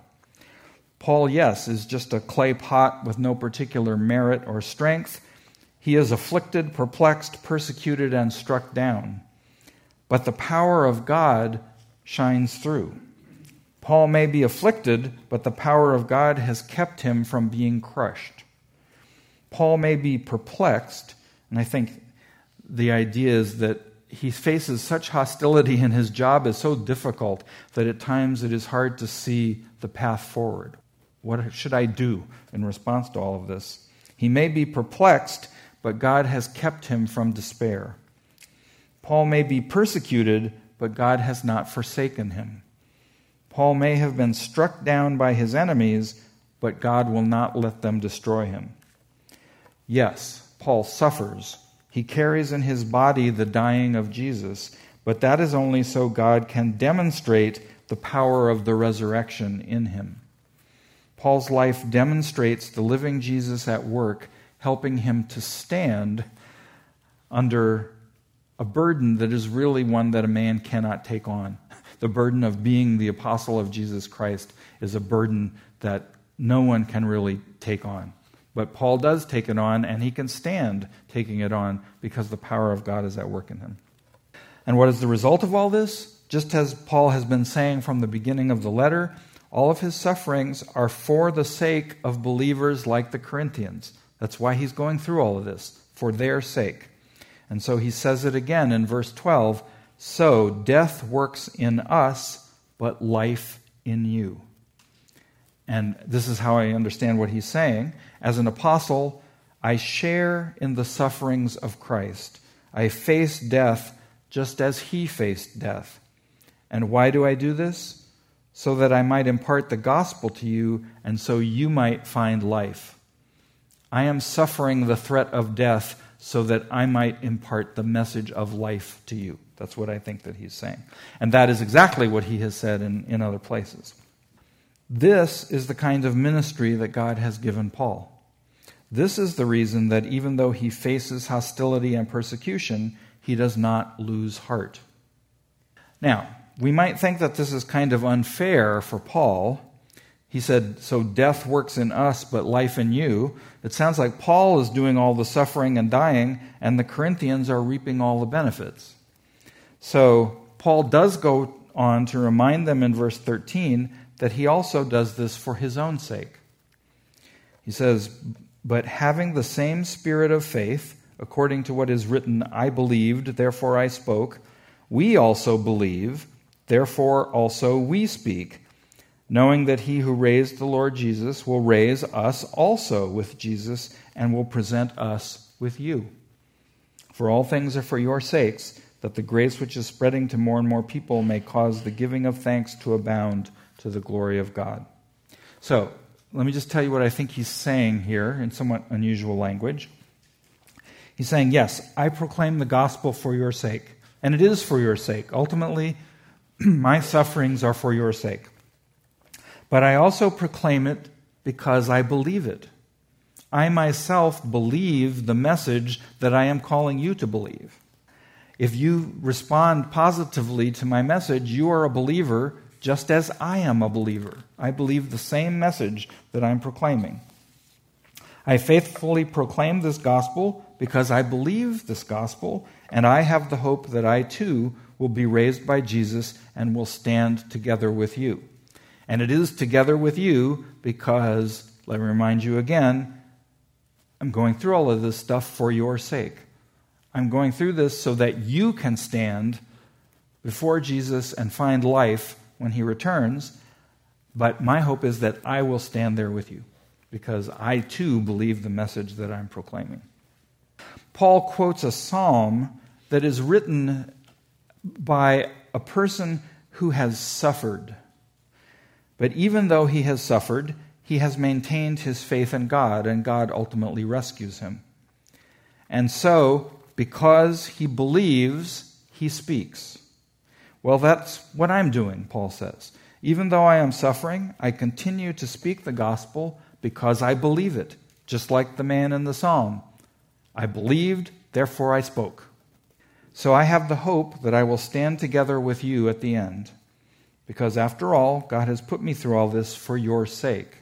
Paul, yes, is just a clay pot with no particular merit or strength. He is afflicted, perplexed, persecuted, and struck down. But the power of God shines through. Paul may be afflicted, but the power of God has kept him from being crushed. Paul may be perplexed, and I think the idea is that he faces such hostility and his job is so difficult that at times it is hard to see the path forward. What should I do in response to all of this? He may be perplexed, but God has kept him from despair. Paul may be persecuted, but God has not forsaken him. Paul may have been struck down by his enemies, but God will not let them destroy him. Yes, Paul suffers. He carries in his body the dying of Jesus, but that is only so God can demonstrate the power of the resurrection in him. Paul's life demonstrates the living Jesus at work, helping him to stand under a burden that is really one that a man cannot take on. The burden of being the apostle of Jesus Christ is a burden that no one can really take on. But Paul does take it on, and he can stand taking it on because the power of God is at work in him. And what is the result of all this? Just as Paul has been saying from the beginning of the letter, all of his sufferings are for the sake of believers like the Corinthians. That's why he's going through all of this, for their sake. And so he says it again in verse twelve, so death works in us, but life in you. And this is how I understand what he's saying. As an apostle, I share in the sufferings of Christ. I face death just as he faced death. And why do I do this? So that I might impart the gospel to you, and so you might find life. I am suffering the threat of death so that I might impart the message of life to you. That's what I think that he's saying. And that is exactly what he has said in, in other places. This is the kind of ministry that God has given Paul. This is the reason that even though he faces hostility and persecution, he does not lose heart. Now, we might think that this is kind of unfair for Paul. He said, so death works in us, but life in you. It sounds like Paul is doing all the suffering and dying, and the Corinthians are reaping all the benefits. So Paul does go on to remind them in verse thirteen that he also does this for his own sake. He says, but having the same spirit of faith, according to what is written, I believed, therefore I spoke, we also believe, therefore also we speak, knowing that he who raised the Lord Jesus will raise us also with Jesus and will present us with you. For all things are for your sakes, that the grace which is spreading to more and more people may cause the giving of thanks to abound to the glory of God. So, let me just tell you what I think he's saying here in somewhat unusual language. He's saying, yes, I proclaim the gospel for your sake, and it is for your sake. Ultimately, my sufferings are for your sake. But I also proclaim it because I believe it. I myself believe the message that I am calling you to believe. If you respond positively to my message, you are a believer just as I am a believer. I believe the same message that I'm proclaiming. I faithfully proclaim this gospel because I believe this gospel, and I have the hope that I too will be raised by Jesus and will stand together with you. And it is together with you because, let me remind you again, I'm going through all of this stuff for your sake. I'm going through this so that you can stand before Jesus and find life when he returns. But my hope is that I will stand there with you because I too believe the message that I'm proclaiming. Paul quotes a psalm that is written by a person who has suffered. But even though he has suffered, he has maintained his faith in God, and God ultimately rescues him. And so, because he believes, he speaks. Well, that's what I'm doing, Paul says. Even though I am suffering, I continue to speak the gospel because I believe it, just like the man in the psalm. I believed, therefore I spoke. So I have the hope that I will stand together with you at the end, because after all, God has put me through all this for your sake.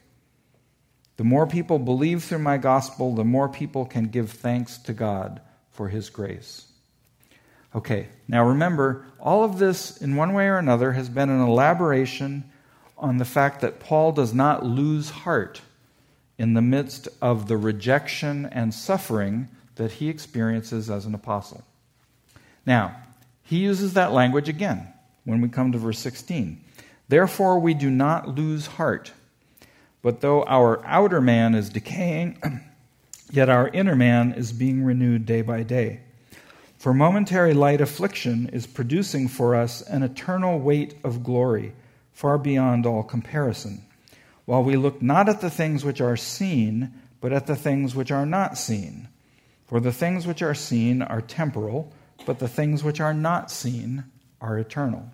The more people believe through my gospel, the more people can give thanks to God for his grace. Okay, now remember, all of this, in one way or another, has been an elaboration on the fact that Paul does not lose heart in the midst of the rejection and suffering that he experiences as an apostle. Now, he uses that language again when we come to verse sixteen. Therefore we do not lose heart, but though our outer man is decaying, yet our inner man is being renewed day by day. For momentary light affliction is producing for us an eternal weight of glory, far beyond all comparison, while we look not at the things which are seen, but at the things which are not seen. For the things which are seen are temporal, but the things which are not seen are eternal.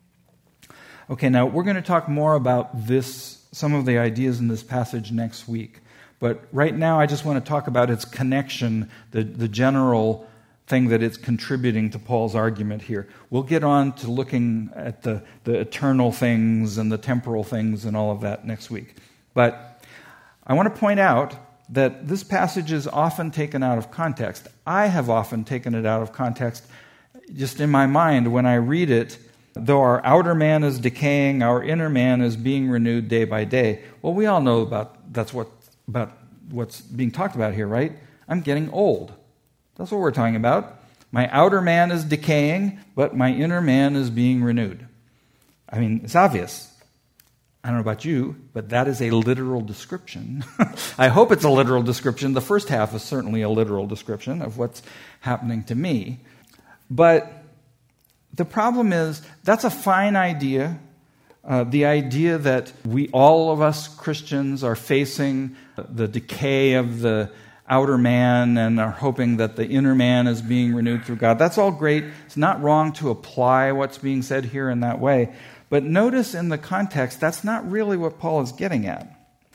Okay, now we're going to talk more about this, some of the ideas in this passage next week. But right now I just want to talk about its connection, the, the general thing that it's contributing to Paul's argument here. We'll get on to looking at the, the eternal things and the temporal things and all of that next week. But I want to point out that this passage is often taken out of context. I have often taken it out of context just in my mind when I read it. Though our outer man is decaying, our inner man is being renewed day by day. Well, we all know about that's what about what's being talked about here, right? I'm getting old. That's what we're talking about. My outer man is decaying, but my inner man is being renewed. I mean, it's obvious. I don't know about you, but that is a literal description. I hope it's a literal description. The first half is certainly a literal description of what's happening to me. But the problem is, that's a fine idea. Uh, the idea that we, all of us Christians, are facing the decay of the outer man and are hoping that the inner man is being renewed through God. That's all great. It's not wrong to apply what's being said here in that way. But notice in the context, that's not really what Paul is getting at.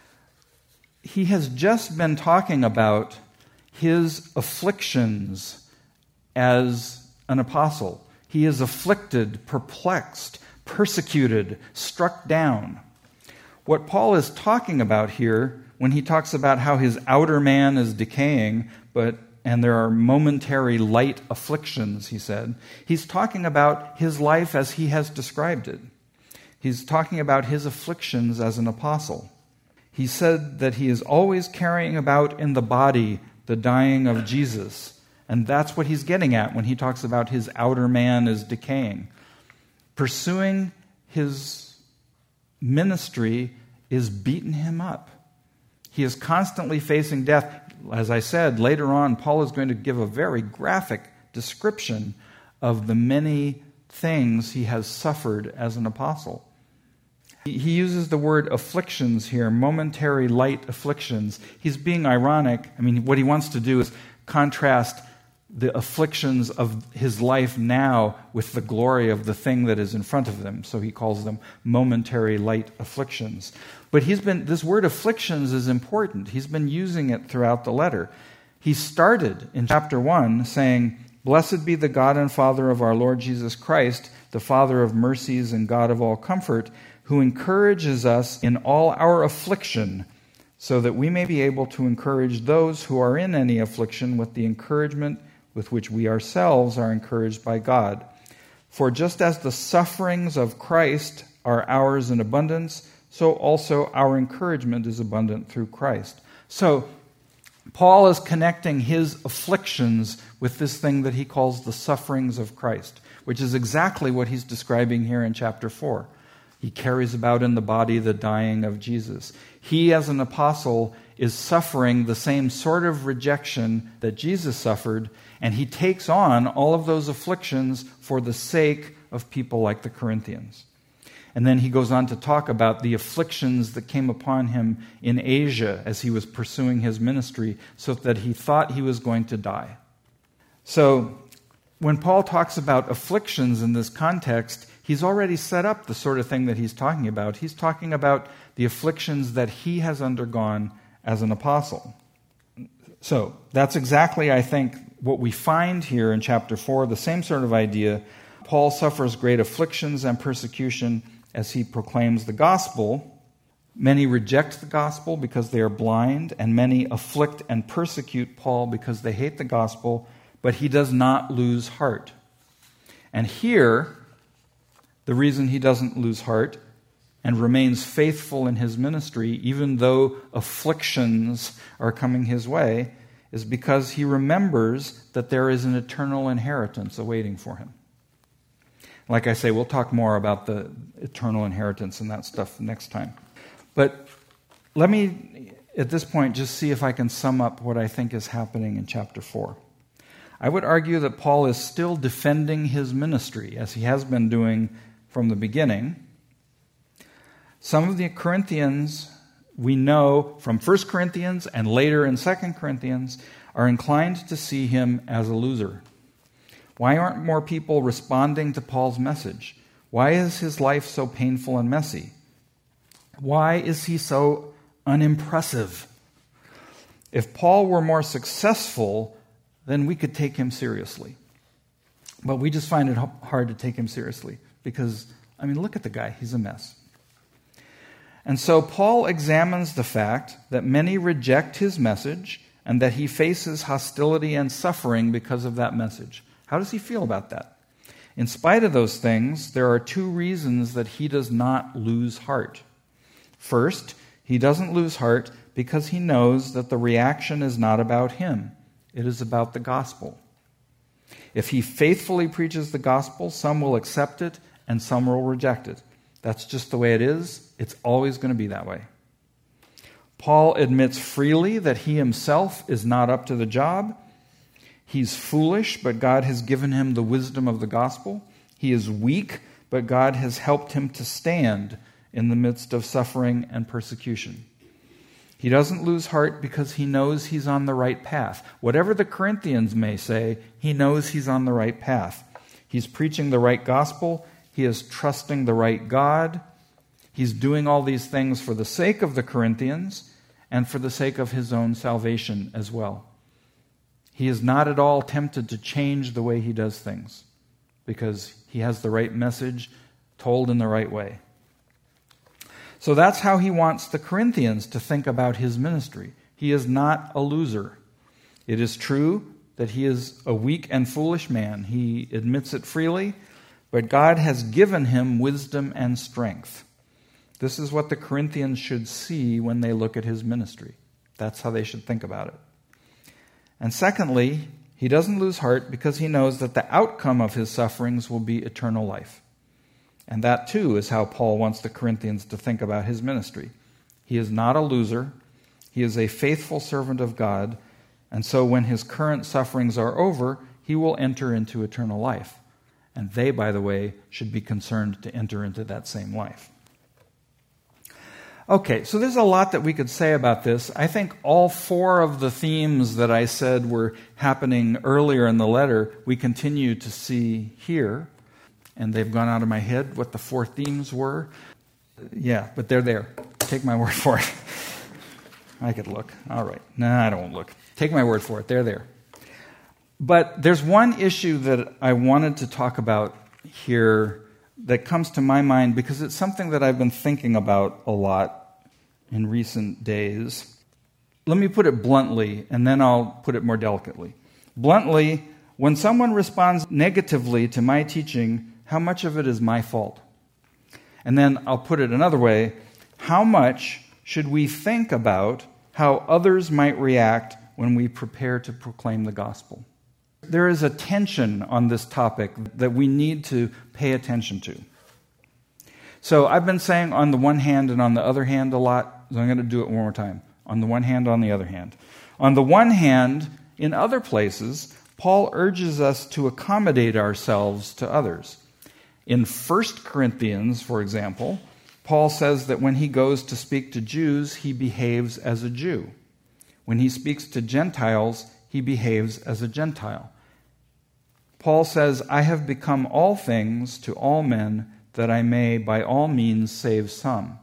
He has just been talking about his afflictions as an apostle. He is afflicted, perplexed, persecuted, struck down. What Paul is talking about here, when he talks about how his outer man is decaying, but and there are momentary light afflictions, he said, he's talking about his life as he has described it. He's talking about his afflictions as an apostle. He said that he is always carrying about in the body the dying of Jesus. And that's what he's getting at when he talks about his outer man is decaying. Pursuing his ministry is beating him up. He is constantly facing death. As I said, later on, Paul is going to give a very graphic description of the many things he has suffered as an apostle. He uses the word afflictions here, momentary light afflictions. He's being ironic. I mean, what he wants to do is contrast the afflictions of his life now with the glory of the thing that is in front of them. So he calls them momentary light afflictions. But he's been, this word afflictions is important. He's been using it throughout the letter. He started in chapter one saying, "Blessed be the God and Father of our Lord Jesus Christ, the Father of mercies and God of all comfort, who encourages us in all our affliction, so that we may be able to encourage those who are in any affliction with the encouragement with which we ourselves are encouraged by God. For just as the sufferings of Christ are ours in abundance, so also our encouragement is abundant through Christ." So Paul is connecting his afflictions with this thing that he calls the sufferings of Christ, which is exactly what he's describing here in chapter four. He carries about in the body the dying of Jesus. He, as an apostle, is suffering the same sort of rejection that Jesus suffered, and he takes on all of those afflictions for the sake of people like the Corinthians. And then he goes on to talk about the afflictions that came upon him in Asia as he was pursuing his ministry, so that he thought he was going to die. So when Paul talks about afflictions in this context, he's already set up the sort of thing that he's talking about. He's talking about the afflictions that he has undergone as an apostle. So that's exactly, I think, what we find here in chapter four, the same sort of idea. Paul suffers great afflictions and persecution as he proclaims the gospel. Many reject the gospel because they are blind, and many afflict and persecute Paul because they hate the gospel, but he does not lose heart. And here, the reason he doesn't lose heart and remains faithful in his ministry, even though afflictions are coming his way, is because he remembers that there is an eternal inheritance awaiting for him. Like I say, we'll talk more about the eternal inheritance and that stuff next time. But let me, at this point, just see if I can sum up what I think is happening in chapter four. I would argue that Paul is still defending his ministry, as he has been doing from the beginning. Some of the Corinthians, we know from First Corinthians and later in Second Corinthians, are inclined to see him as a loser. Why aren't more people responding to Paul's message? Why is his life so painful and messy? Why is he so unimpressive? If Paul were more successful, then we could take him seriously. But we just find it hard to take him seriously because, I mean, look at the guy. He's a mess. And so Paul examines the fact that many reject his message and that he faces hostility and suffering because of that message. How does he feel about that? In spite of those things, there are two reasons that he does not lose heart. First, he doesn't lose heart because he knows that the reaction is not about him. It is about the gospel. If he faithfully preaches the gospel, some will accept it and some will reject it. That's just the way it is. It's always going to be that way. Paul admits freely that he himself is not up to the job. He's foolish, but God has given him the wisdom of the gospel. He is weak, but God has helped him to stand in the midst of suffering and persecution. He doesn't lose heart because he knows he's on the right path. Whatever the Corinthians may say, he knows he's on the right path. He's preaching the right gospel. He is trusting the right God. He's doing all these things for the sake of the Corinthians and for the sake of his own salvation as well. He is not at all tempted to change the way he does things because he has the right message told in the right way. So that's how he wants the Corinthians to think about his ministry. He is not a loser. It is true that he is a weak and foolish man. He admits it freely, but God has given him wisdom and strength. This is what the Corinthians should see when they look at his ministry. That's how they should think about it. And secondly, he doesn't lose heart because he knows that the outcome of his sufferings will be eternal life. And that too is how Paul wants the Corinthians to think about his ministry. He is not a loser. He is a faithful servant of God. And so when his current sufferings are over, he will enter into eternal life. And they, by the way, should be concerned to enter into that same life. Okay, so there's a lot that we could say about this. I think all four of the themes that I said were happening earlier in the letter, we continue to see here. And they've gone out of my head what the four themes were. Yeah, but they're there. Take my word for it. I could look. All right. No, I don't look. Take my word for it. They're there. But there's one issue that I wanted to talk about here that comes to my mind because it's something that I've been thinking about a lot in recent days. Let me put it bluntly, and then I'll put it more delicately. Bluntly, when someone responds negatively to my teaching, how much of it is my fault? And then I'll put it another way, how much should we think about how others might react when we prepare to proclaim the gospel? There is a tension on this topic that we need to pay attention to. So I've been saying on the one hand and on the other hand a lot, so I'm going to do it one more time. On the one hand, on the other hand. On the one hand, in other places, Paul urges us to accommodate ourselves to others. In First Corinthians, for example, Paul says that when he goes to speak to Jews, he behaves as a Jew. When he speaks to Gentiles, he behaves as a Gentile. Paul says, I have become all things to all men that I may by all means save some.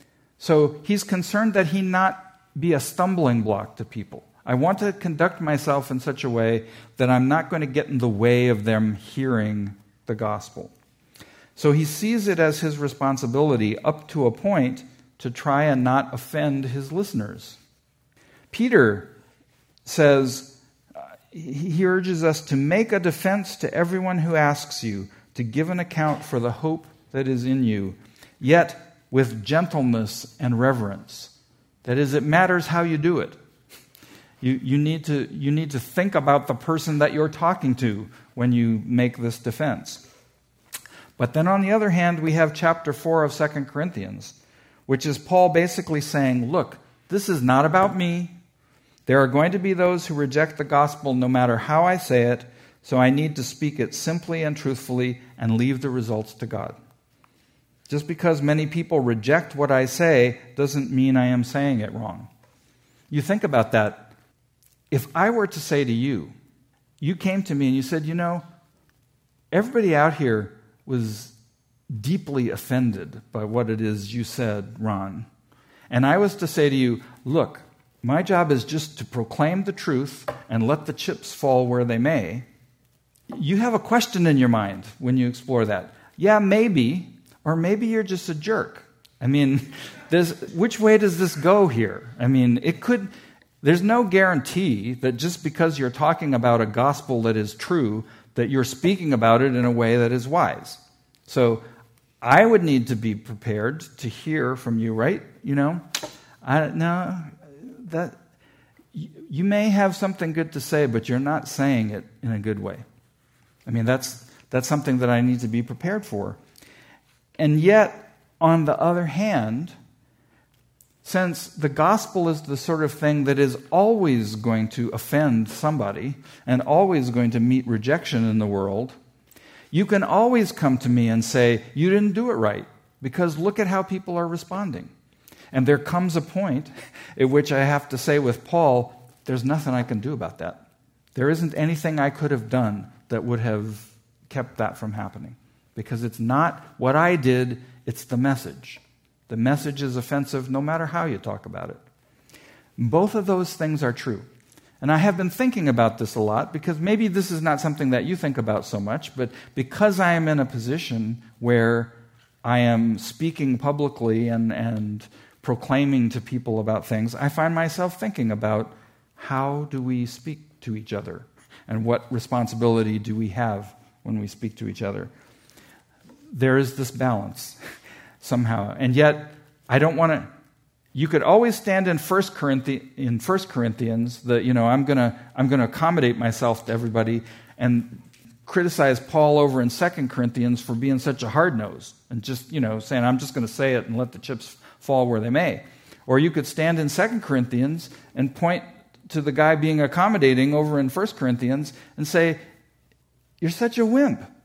So he's concerned that he not be a stumbling block to people. I want to conduct myself in such a way that I'm not going to get in the way of them hearing the gospel. So he sees it as his responsibility up to a point to try and not offend his listeners. Peter says, he urges us to make a defense to everyone who asks you, to give an account for the hope that is in you, yet with gentleness and reverence. That is, it matters how you do it. You, you, need to, you need to think about the person that you're talking to when you make this defense. But then on the other hand, we have chapter four of Second Corinthians, which is Paul basically saying, look, this is not about me. There are going to be those who reject the gospel no matter how I say it, so I need to speak it simply and truthfully and leave the results to God. Just because many people reject what I say doesn't mean I am saying it wrong. You think about that. If I were to say to you, you came to me and you said, you know, everybody out here was deeply offended by what it is you said, Ron. And I was to say to you, look, my job is just to proclaim the truth and let the chips fall where they may. You have a question in your mind when you explore that. Yeah, maybe, or maybe you're just a jerk. I mean, there's, which way does this go here? I mean, it could, there's no guarantee that just because you're talking about a gospel that is true, that you're speaking about it in a way that is wise. So I would need to be prepared to hear from you, right? You know, I no, that you may have something good to say, but you're not saying it in a good way. I mean, that's that's something that I need to be prepared for. And yet, on the other hand, since the gospel is the sort of thing that is always going to offend somebody and always going to meet rejection in the world, you can always come to me and say, you didn't do it right, because look at how people are responding. And there comes a point at which I have to say with Paul, there's nothing I can do about that. There isn't anything I could have done that would have kept that from happening. Because it's not what I did, it's the message. The message is offensive no matter how you talk about it. Both of those things are true. And I have been thinking about this a lot because maybe this is not something that you think about so much, but because I am in a position where I am speaking publicly and, and proclaiming to people about things, I find myself thinking about how do we speak to each other and what responsibility do we have when we speak to each other. There is this balance somehow. And yet, I don't want to... You could always stand in First Corinthians, in First Corinthians, that you know I'm gonna I'm gonna accommodate myself to everybody, and criticize Paul over in Second Corinthians for being such a hard nose and just you know saying I'm just going to say it and let the chips fall where they may. Or you could stand in Second Corinthians and point to the guy being accommodating over in First Corinthians and say, "You're such a wimp.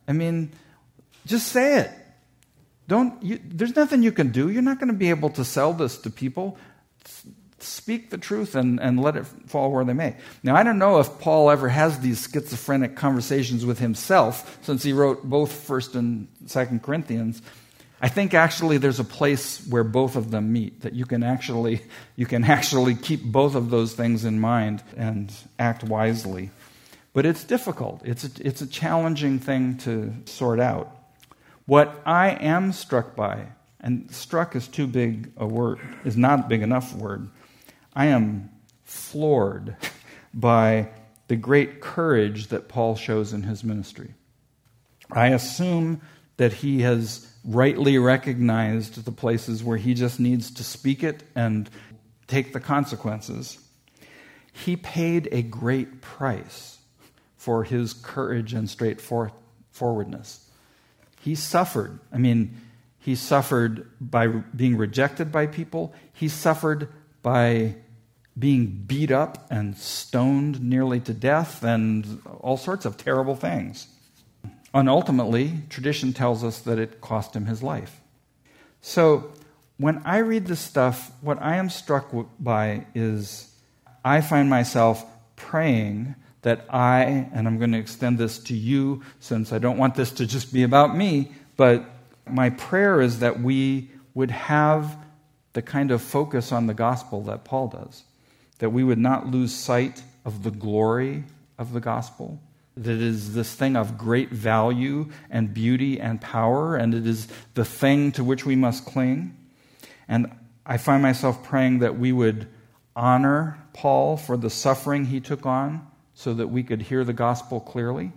I mean, just say it. Don't. You, there's nothing you can do. You're not going to be able to sell this to people. Speak the truth and, and let it fall where they may. Now, I don't know if Paul ever has these schizophrenic conversations with himself, since he wrote both First and Second Corinthians. I think actually there's a place where both of them meet, that you can actually you can actually keep both of those things in mind and act wisely. But it's difficult. It's a, it's a challenging thing to sort out. What I am struck by, and struck is too big a word, is not big enough word. I am floored by the great courage that Paul shows in his ministry. I assume that he has rightly recognized the places where he just needs to speak it and take the consequences. He paid a great price for his courage and straightforwardness. He suffered. I mean, he suffered by being rejected by people. He suffered by being beat up and stoned nearly to death and all sorts of terrible things. And ultimately, tradition tells us that it cost him his life. So when I read this stuff, what I am struck by is I find myself praying that I, and I'm going to extend this to you since I don't want this to just be about me, but my prayer is that we would have the kind of focus on the gospel that Paul does, that we would not lose sight of the glory of the gospel, that it is this thing of great value and beauty and power, and it is the thing to which we must cling. And I find myself praying that we would honor Paul for the suffering he took on so that we could hear the gospel clearly.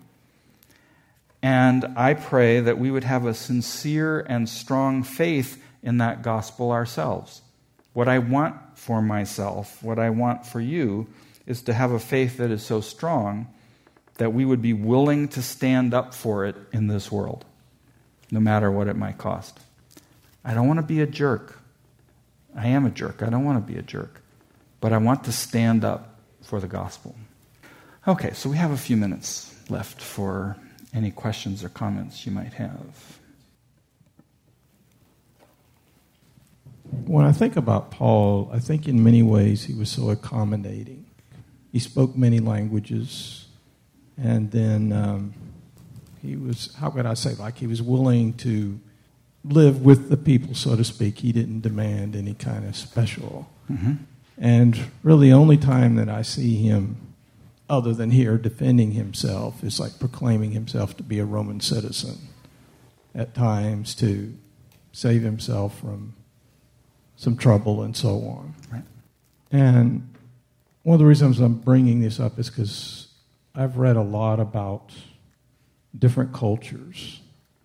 And I pray that we would have a sincere and strong faith in that gospel ourselves. What I want for myself, what I want for you, is to have a faith that is so strong that we would be willing to stand up for it in this world, no matter what it might cost. I don't want to be a jerk. I am a jerk. I don't want to be a jerk. But I want to stand up for the gospel. Okay, so we have a few minutes left for any questions or comments you might have. When I think about Paul, I think in many ways he was so accommodating. He spoke many languages, and then um, he was, how could I say, like he was willing to live with the people, so to speak. He didn't demand any kind of special. Mm-hmm. And really the only time that I see him, other than here, defending himself, is like proclaiming himself to be a Roman citizen at times to save himself from some trouble and so on. Right. And one of the reasons I'm bringing this up is because I've read a lot about different cultures.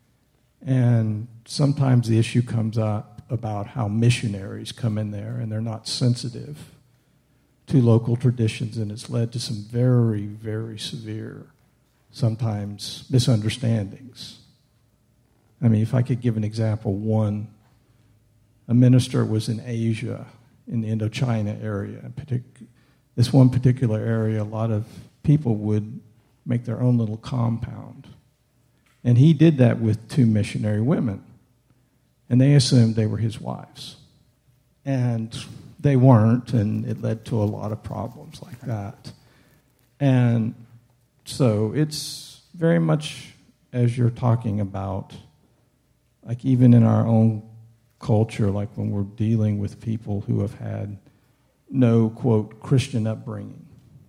And sometimes the issue comes up about how missionaries come in there and they're not sensitive to local traditions, and it's led to some very, very severe, sometimes misunderstandings. I mean, if I could give an example, one, a minister was in Asia, in the Indochina area. In partic- this one particular area, a lot of people would make their own little compound. And he did that with two missionary women. And they assumed they were his wives. And they weren't, and it led to a lot of problems like that. And so it's very much as you're talking about, like even in our own culture, like when we're dealing with people who have had no, quote, Christian upbringing.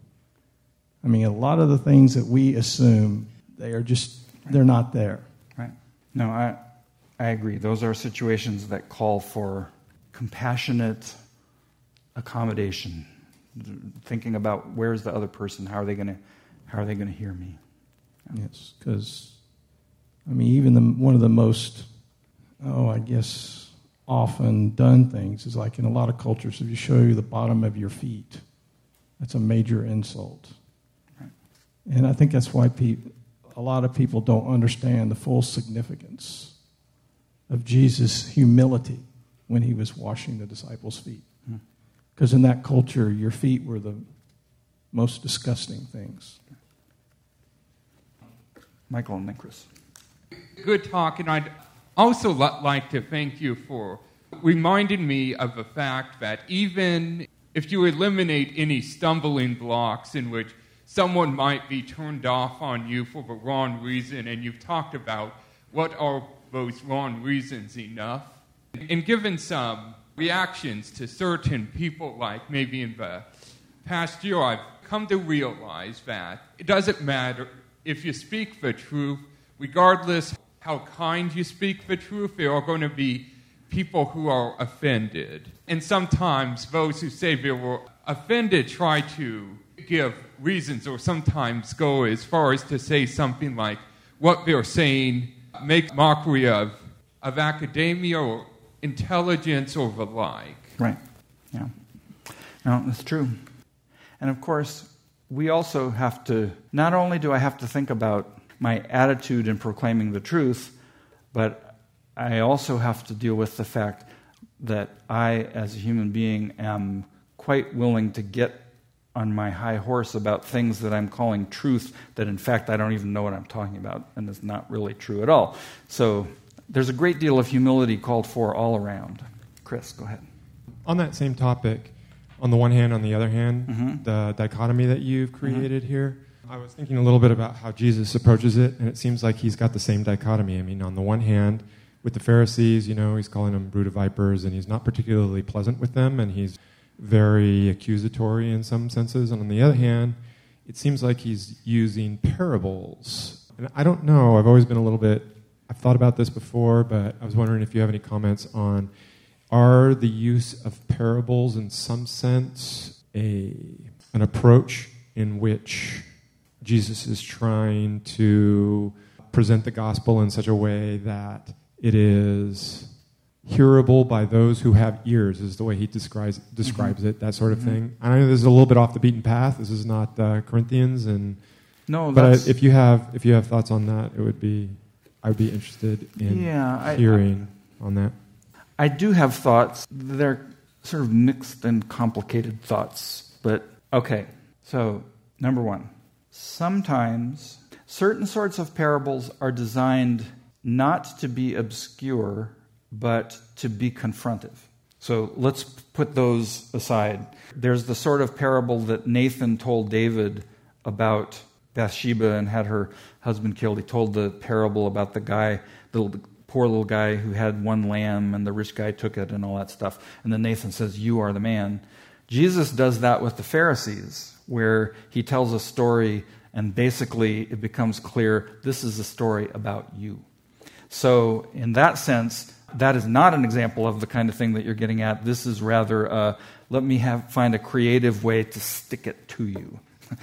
I mean, a lot of the things that we assume, they are just, they're not there. Right. No, I I agree. Those are situations that call for compassionate accommodation, thinking about where's the other person, how are they going to how are they going to hear me? Yeah. Yes, because I mean, even the, one of the most, oh, I guess, often done things is like in a lot of cultures, if you show you the bottom of your feet, that's a major insult. Right. And I think that's why people, a lot of people don't understand the full significance of Jesus' humility when he was washing the disciples' feet. Because in that culture, your feet were the most disgusting things. Michael and then Chris. good talk, and I'd also li- like to thank you for reminding me of the fact that even if you eliminate any stumbling blocks in which someone might be turned off on you for the wrong reason, and you've talked about what are those wrong reasons enough, and given some reactions to certain people, like maybe in the past year, I've come to realize that it doesn't matter if you speak the truth, regardless how kind you speak the truth, there are going to be people who are offended. And sometimes those who say they were offended try to give reasons, or sometimes go as far as to say something like what they're saying makes mockery of, of academia or intelligence or the like. Right. Yeah. No, that's true. And of course, we also have to, not only do I have to think about my attitude in proclaiming the truth, but I also have to deal with the fact that I, as a human being, am quite willing to get on my high horse about things that I'm calling truth that, in fact, I don't even know what I'm talking about, and it's not really true at all. So there's a great deal of humility called for all around. Chris, go ahead. On that same topic, on the one hand, on the other hand, Mm-hmm. the dichotomy that you've created Mm-hmm. here, I was thinking a little bit about how Jesus approaches it, and it seems like he's got the same dichotomy. I mean, on the one hand, with the Pharisees, you know, he's calling them brood of vipers, and he's not particularly pleasant with them, and he's very accusatory in some senses. And on the other hand, it seems like he's using parables. And I don't know, I've always been a little bit, I've thought about this before, but I was wondering if you have any comments on, are the use of parables in some sense a an approach in which Jesus is trying to present the gospel in such a way that it is hearable by those who have ears, is the way he describes describes mm-hmm. it, that sort of mm-hmm. thing. I know this is a little bit off the beaten path. This is not uh, Corinthians, and no. But That's, I, if you have if you have thoughts on that, it would be I would be interested in yeah, I, hearing I, on that. I do have thoughts. They're sort of mixed and complicated thoughts, but okay. So number one, sometimes certain sorts of parables are designed not to be obscure, but to be confrontive. So let's put those aside. There's the sort of parable that Nathan told David about Bathsheba and had her husband killed. He told the parable about the guy, the poor little guy who had one lamb and the rich guy took it and all that stuff. And then Nathan says, "You are the man." Jesus does that with the Pharisees, where he tells a story and basically it becomes clear this is a story about you. So in that sense, that is not an example of the kind of thing that you're getting at. This is rather, uh, let me have find a creative way to stick it to you.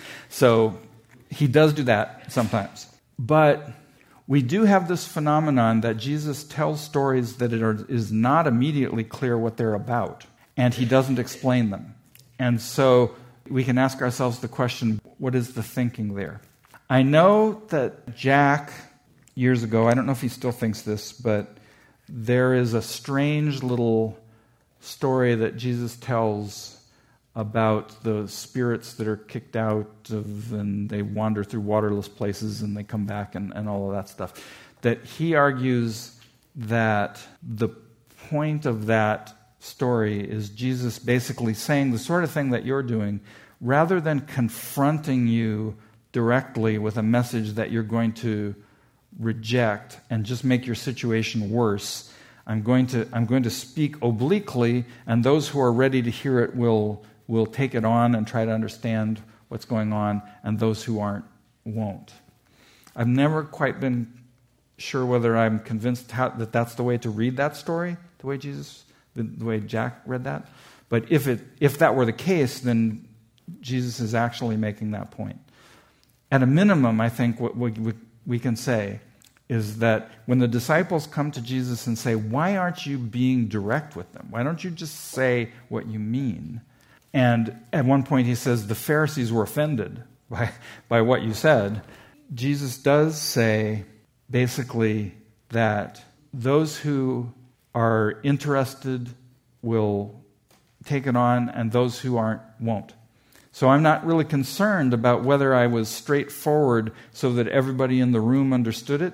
So he does do that sometimes. But we do have this phenomenon that Jesus tells stories that it are, is not immediately clear what they're about, and he doesn't explain them. And so we can ask ourselves the question, what is the thinking there? I know that Jack, years ago, I don't know if he still thinks this, but there is a strange little story that Jesus tells about the spirits that are kicked out of, and they wander through waterless places and they come back and, and all of that stuff. That he argues that the point of that story is Jesus basically saying the sort of thing that you're doing, rather than confronting you directly with a message that you're going to reject and just make your situation worse. I'm going to I'm going to speak obliquely, and those who are ready to hear it will will take it on and try to understand what's going on, and those who aren't won't. I've never quite been sure whether I'm convinced how, that that's the way to read that story, the way Jesus, the, the way Jack read that. But if it if that were the case, then Jesus is actually making that point. At a minimum, I think what we, we, we can say is that when the disciples come to Jesus and say, "Why aren't you being direct with them? Why don't you just say what you mean?" And at one point he says, the Pharisees were offended by, by what you said. Jesus does say, basically, that those who are interested will take it on, and those who aren't won't. So I'm not really concerned about whether I was straightforward so that everybody in the room understood it,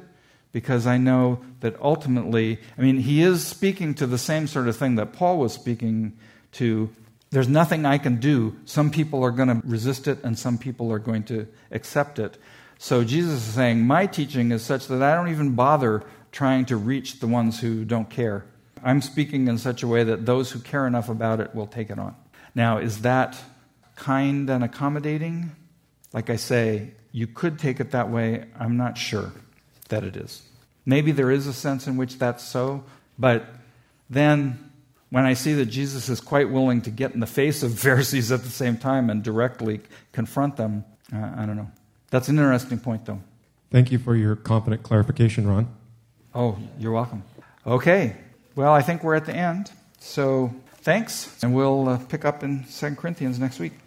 because I know that ultimately, I mean, he is speaking to the same sort of thing that Paul was speaking to. There's nothing I can do. Some people are going to resist it, and some people are going to accept it. So Jesus is saying, my teaching is such that I don't even bother trying to reach the ones who don't care. I'm speaking in such a way that those who care enough about it will take it on. Now, is that kind and accommodating? Like I say, you could take it that way. I'm not sure that it is. Maybe there is a sense in which that's so, but then when I see that Jesus is quite willing to get in the face of Pharisees at the same time and directly confront them, uh, I don't know. That's an interesting point, though. Thank you for your confident clarification, Ron. Oh, you're welcome. Okay. Well, I think we're at the end. So thanks, and we'll uh, pick up in Second Corinthians next week.